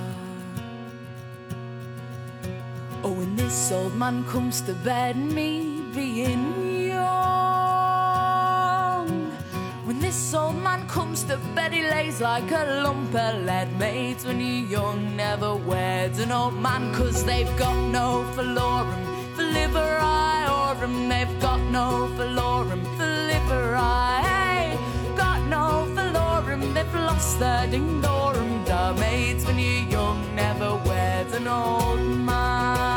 Oh, when this old man comes to bed, me being young. When this old man comes to bed, he lays like a lump of lead. Maids when he young, never weds an old man, 'cause they've got no forlorn for liver I or them. They've got no forlorn for liver I. Hey, got no forlorn, they've lost their ding dong da. Maids when you're young, never weds an old man.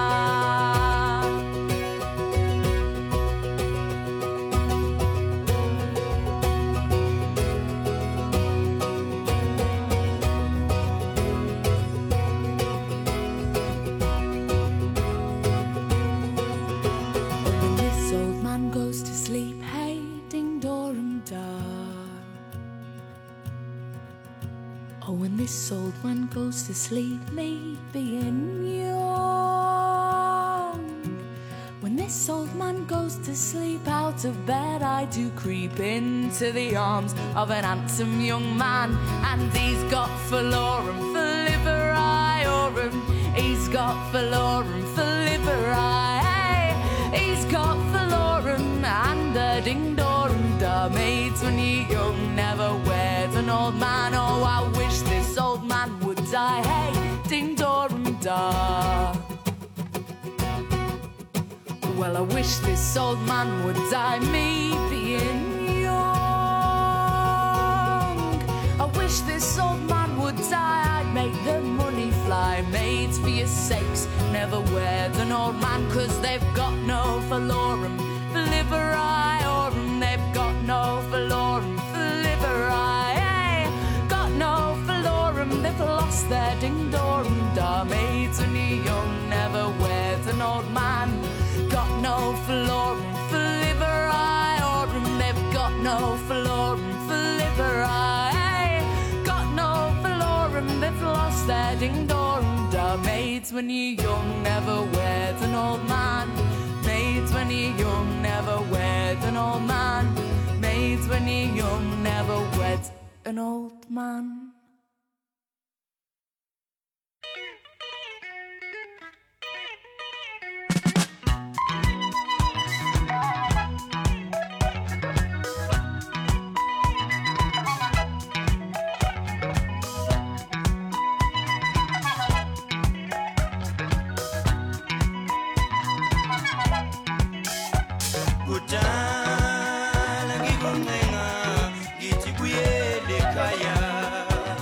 Goes to sleep, hey, ding dong da. Oh, when this old man goes to sleep, me being young. When this old man goes to sleep, out of bed I do creep into the arms of an handsome young man. And he's got forlorn for liver I or him. He's got forlorn for liver I. Hey, he's got forlorn and a ding dong da. Maids when you're young, never wed an old man. Oh, I wish this old man would die, hey, ding dong da. Well, I wish this old man would die, me being young. I wish this old man would die, I'd make the money fly. Maids for your sakes, never wed an old man, 'cause they've got no forlorn for liver I or them. They've got no forlorn for liver I. Hey, got no forlorn, they've lost their ding dong da. Maids when you're young, never wed an old man. Got no forlorn for liver I or them. They've got no forlorn for liver I. Hey, got no forlorn, they've lost their ding dong da. Maids when you're young, never wed an old man. Maids when you're young, never wed an old man. Maids when you're young, never wed an old man. Kutala ngikuncenga ngithi kuyele ekhaya.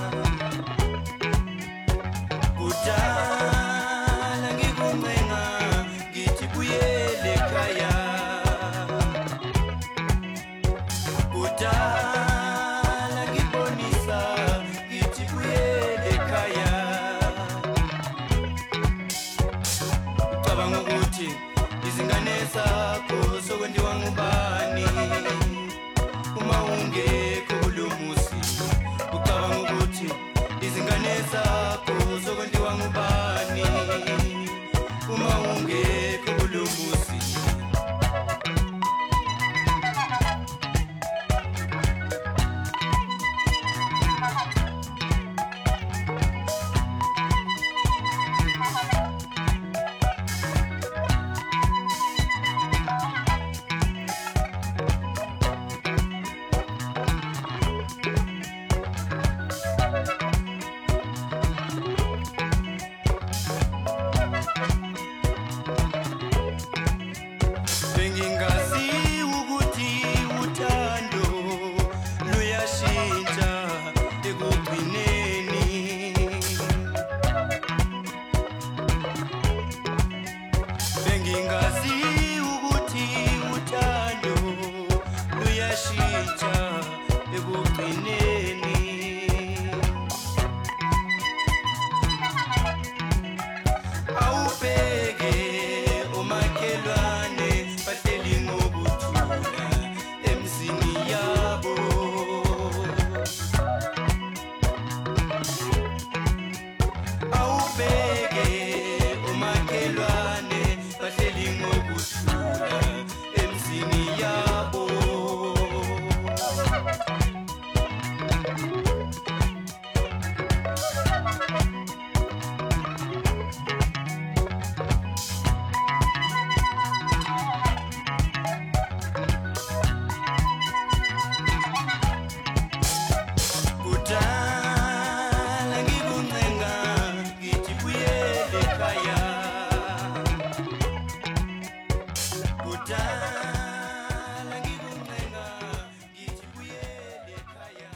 Bengingazi ukuthi uthando luyashintsha ekugcineni. Awubheke umakhelwane bahleli ngokuthula emzini yabo. Awubheke umakhelwane bahleli ngokuthula emzini yabo. Kudala ngikuncenga ngithi buyele ekhaya. Kudala ngikuncenga ngithi buyele ekhaya.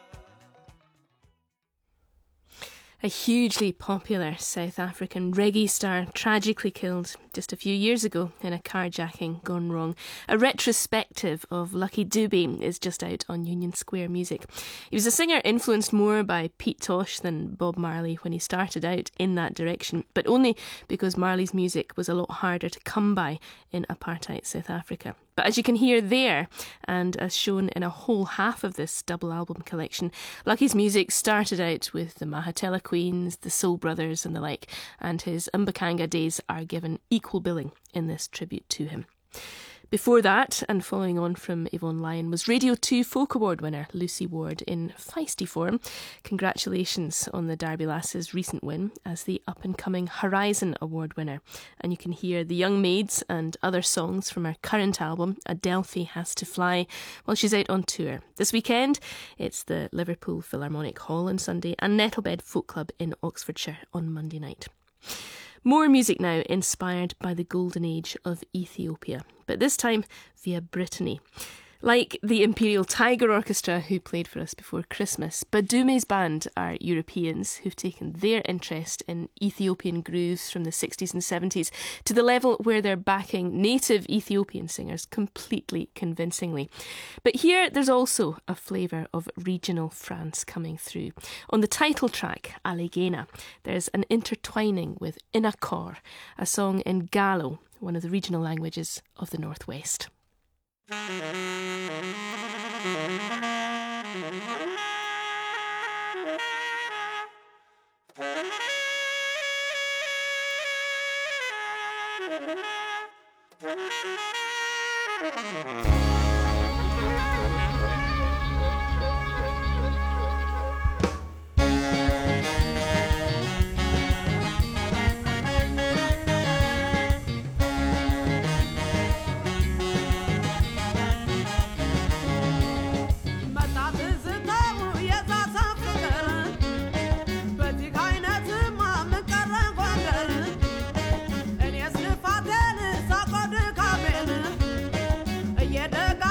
A hugely popular South African reggae star tragically killed just a few years ago in a carjacking gone wrong. A retrospective of Lucky Dube is just out on Union Square Music. He was a singer influenced more by Pete Tosh than Bob Marley when he started out in that direction, but only because Marley's music was a lot harder to come by in apartheid South Africa. But as you can hear there, and as shown in a whole half of this double album collection, Lucky's music started out with the Mahatela Queens, the Soul Brothers and the like, and his Mbakanga days are given equal billing in this tribute to him. Before that, and following on from Yvonne Lyon, was Radio two Folk Award winner Lucy Ward in feisty form. Congratulations on the Derby Lasses' recent win as the up-and-coming Horizon Award winner. And you can hear The Young Maids and other songs from her current album, Adelphi Has to Fly, while she's out on tour. This weekend, it's the Liverpool Philharmonic Hall on Sunday and Nettlebed Folk Club in Oxfordshire on Monday night. More music now inspired by the golden age of Ethiopia, but this time via Brittany. Like the Imperial Tiger Orchestra who played for us before Christmas, Badume's band are Europeans who've taken their interest in Ethiopian grooves from the sixties and seventies to the level where they're backing native Ethiopian singers completely convincingly. But here there's also a flavour of regional France coming through. On the title track, Allegena, there's an intertwining with Inakor, a song in Gallo, one of the regional languages of the Northwest. Yeah,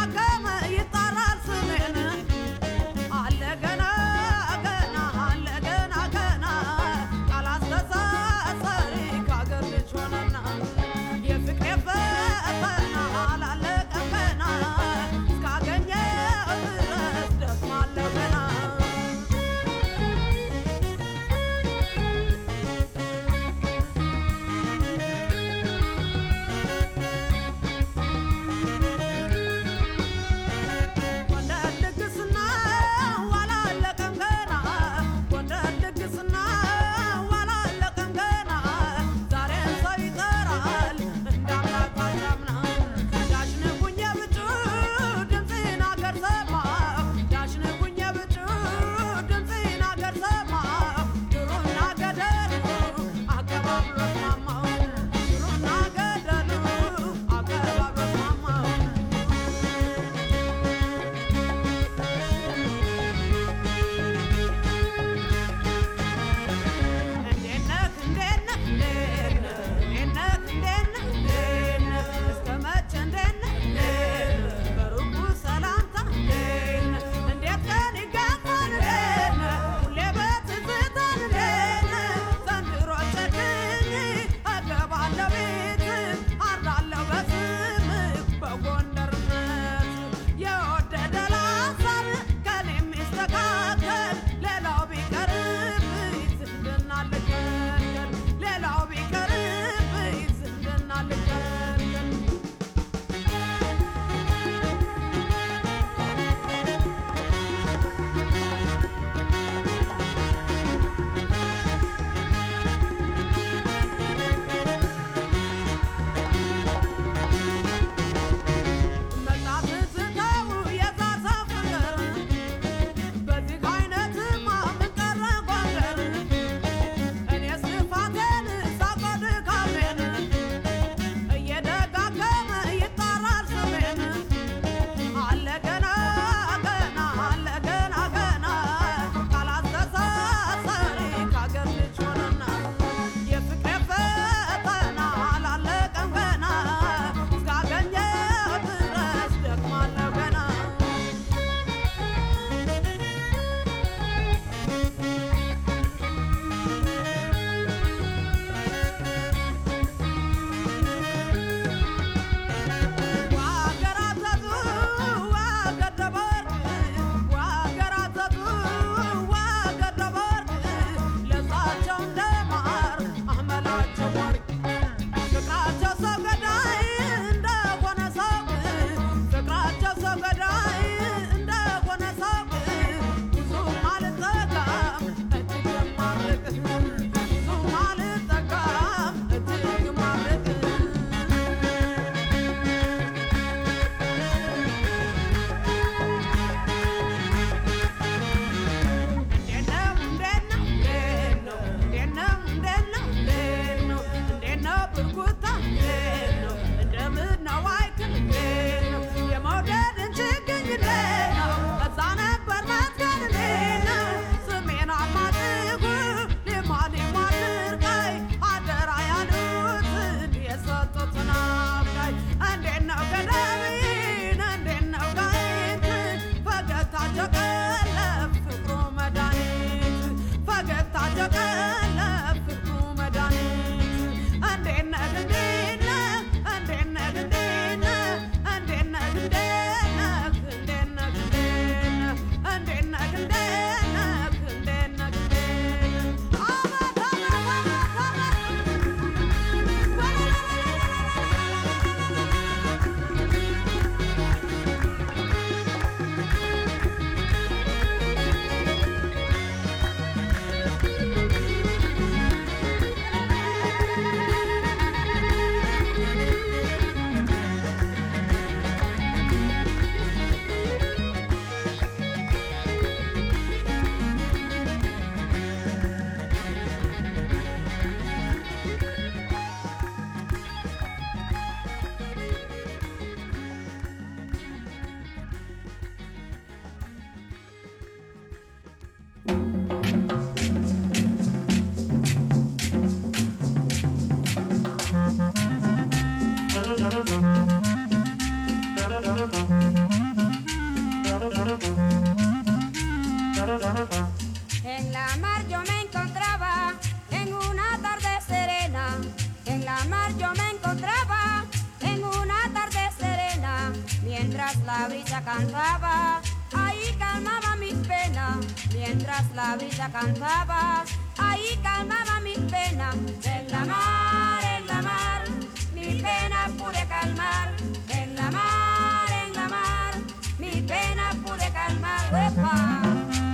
la brisa cantaba, ahí calmaba mis penas. Mientras la brisa cantaba, ahí calmaba mis penas. En la mar, en la mar, mis penas pude calmar. En la mar, en la mar, mis penas pude calmar. ¡Uepa!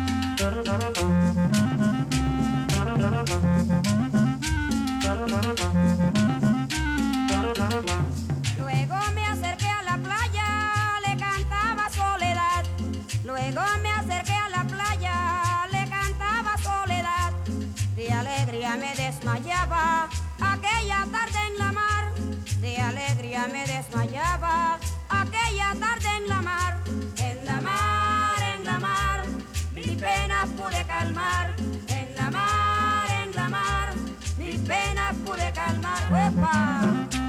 Luego me acerqué a la playa, le cantaba soledad. Luego me acerqué a la playa, le cantaba soledad. De alegría me desmayaba aquella tarde en la mar. De alegría me desmayaba aquella tarde en la mar. En la mar, en la mar, mis penas pude calmar. En la mar, en la mar, mis penas pude calmar. ¡Uepa!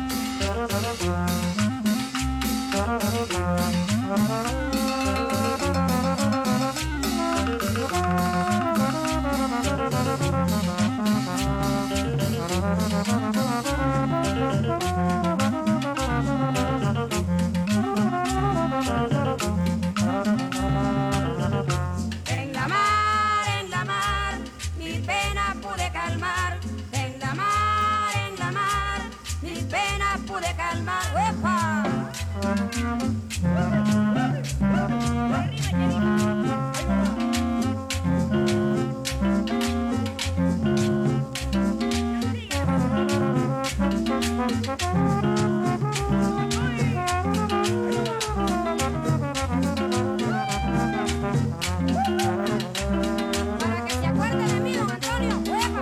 En la mar, en la mar, mis penas pude calmar. En la mar, en la mar, mis penas pude calmar. ¡Uepa! Para que se acuerde de mí, don Antonio. ¡Uepa!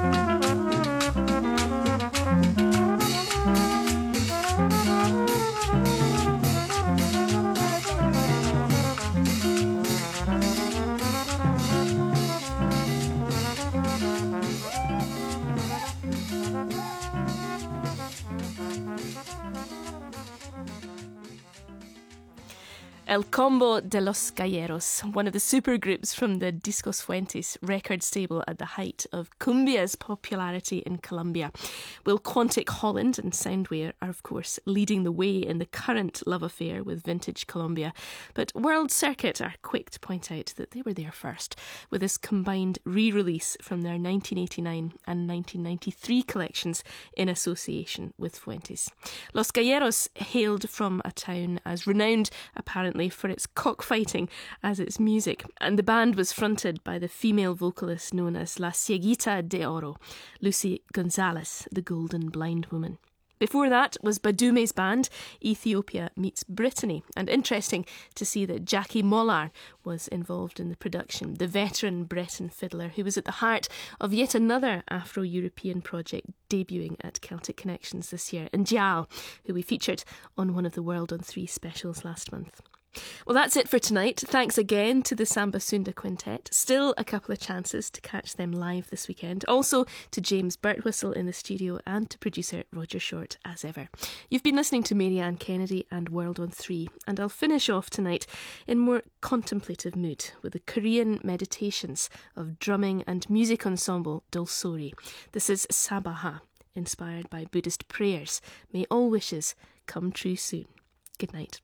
El Combo de los Galleros, one of the supergroups from the Discos Fuentes record stable at the height of cumbia's popularity in Colombia. While Quantic Holland and Soundwave are, of course, leading the way in the current love affair with vintage Colombia, but World Circuit are quick to point out that they were there first, with this combined re-release from their nineteen eighty-nine and nineteen ninety-three collections in association with Fuentes. Los Galleros hailed from a town as renowned, apparently, for its cockfighting as its music, and the band was fronted by the female vocalist known as La Cieguita de Oro, Lucy Gonzalez, the Golden Blind Woman. Before that was Badume's band, Ethiopia Meets Brittany, and interesting to see that Jackie Mollar was involved in the production, the veteran Breton fiddler who was at the heart of yet another Afro-European project debuting at Celtic Connections this year, and Jal, who we featured on one of the World on Three specials last month. Well, that's it for tonight. Thanks again to the Samba Sunda Quintet. Still a couple of chances to catch them live this weekend. Also to James Birtwhistle in the studio and to producer Roger Short as ever. You've been listening to Marianne Kennedy and World on Three, and I'll finish off tonight in more contemplative mood with the Korean meditations of drumming and music ensemble Dolsori. This is Sabaha, inspired by Buddhist prayers. May all wishes come true soon. Good night.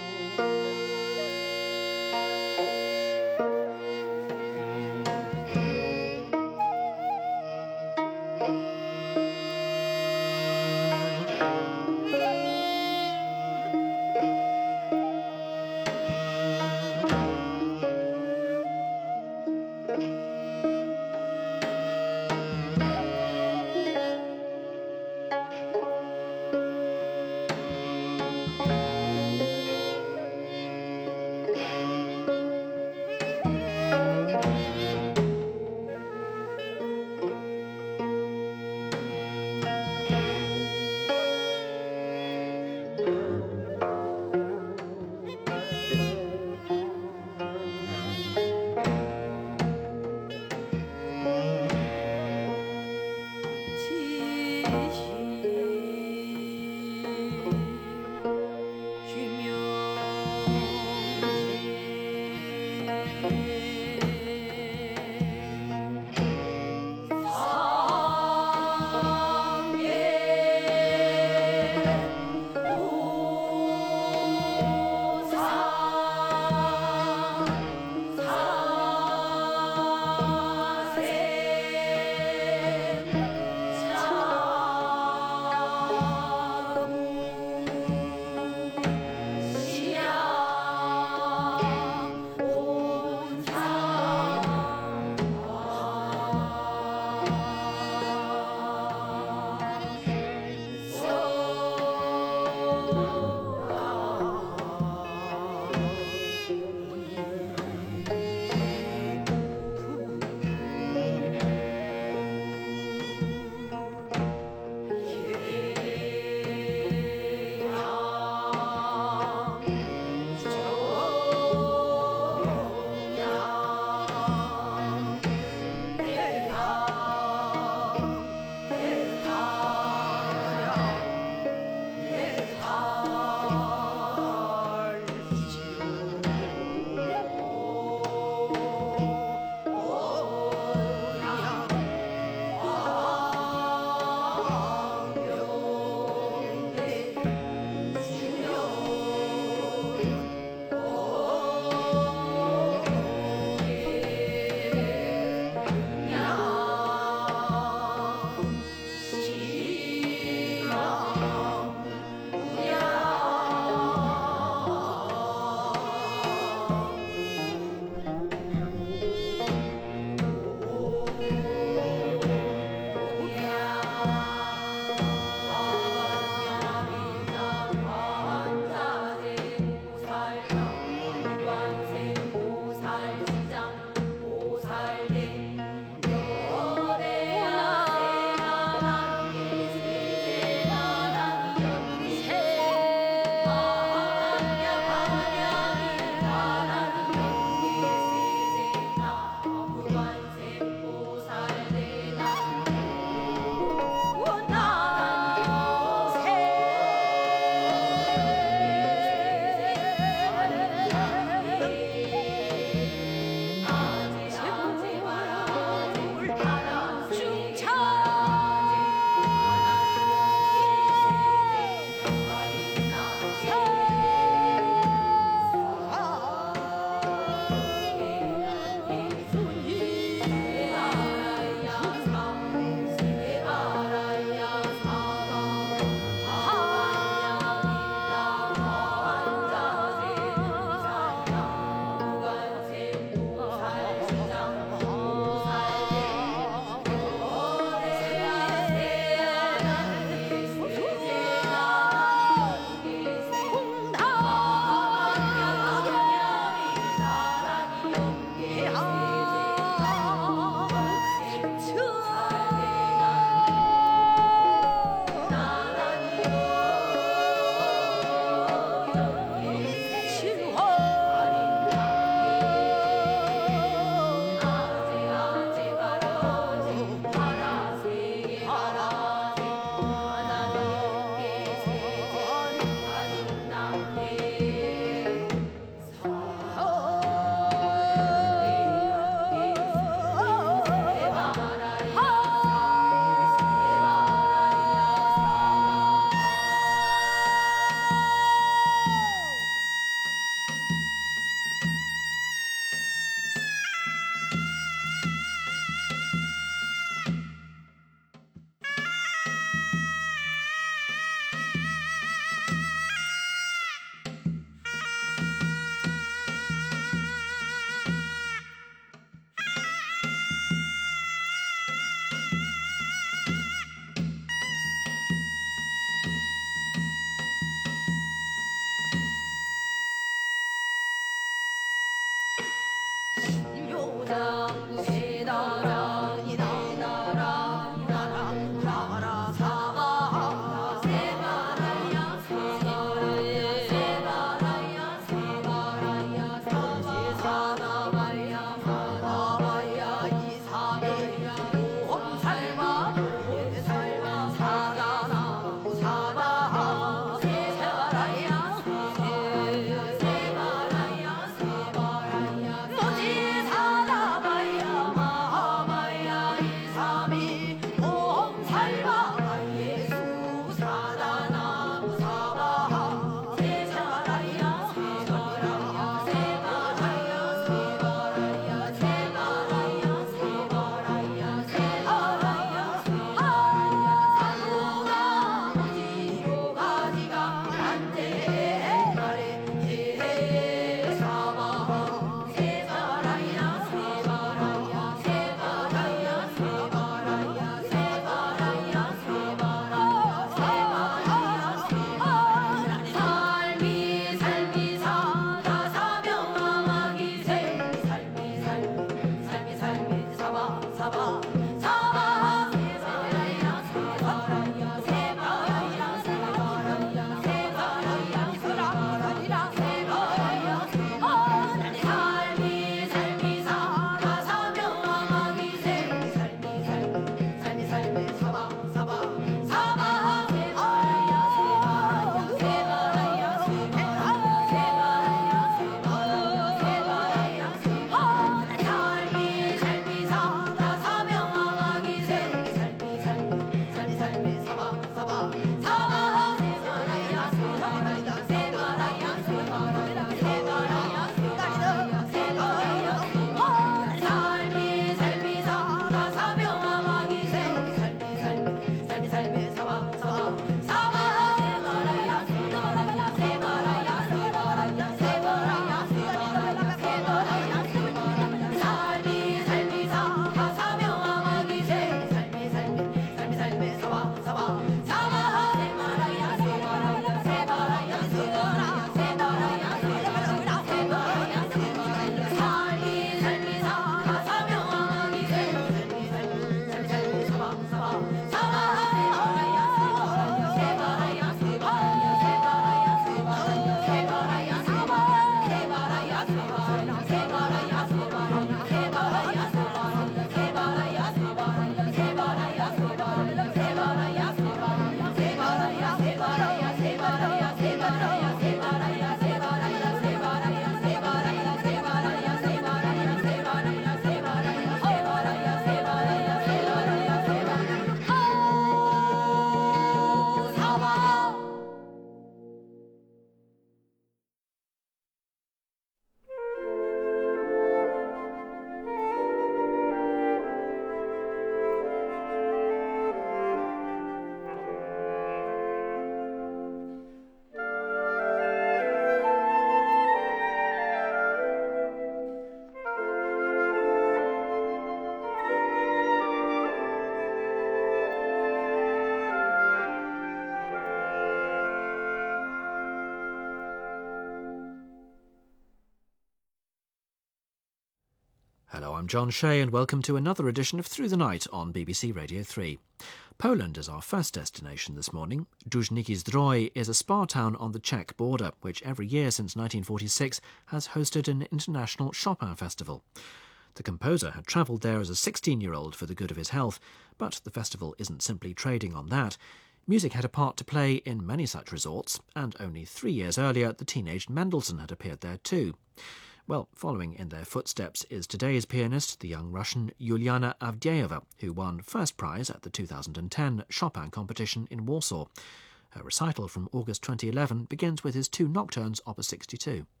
Hello, I'm John Shea and welcome to another edition of Through the Night on B B C Radio three. Poland is our first destination this morning. Dłużniki Zdrój is a spa town on the Czech border, which every year since nineteen forty-six has hosted an international Chopin festival. The composer had travelled there as a sixteen-year-old for the good of his health, but the festival isn't simply trading on that. Music had a part to play in many such resorts, and only three years earlier the teenaged Mendelssohn had appeared there too. Well, following in their footsteps is today's pianist, the young Russian Yuliana Avdeeva, who won first prize at the two thousand ten Chopin competition in Warsaw. Her recital from August twenty eleven begins with his two nocturnes, opus sixty-two.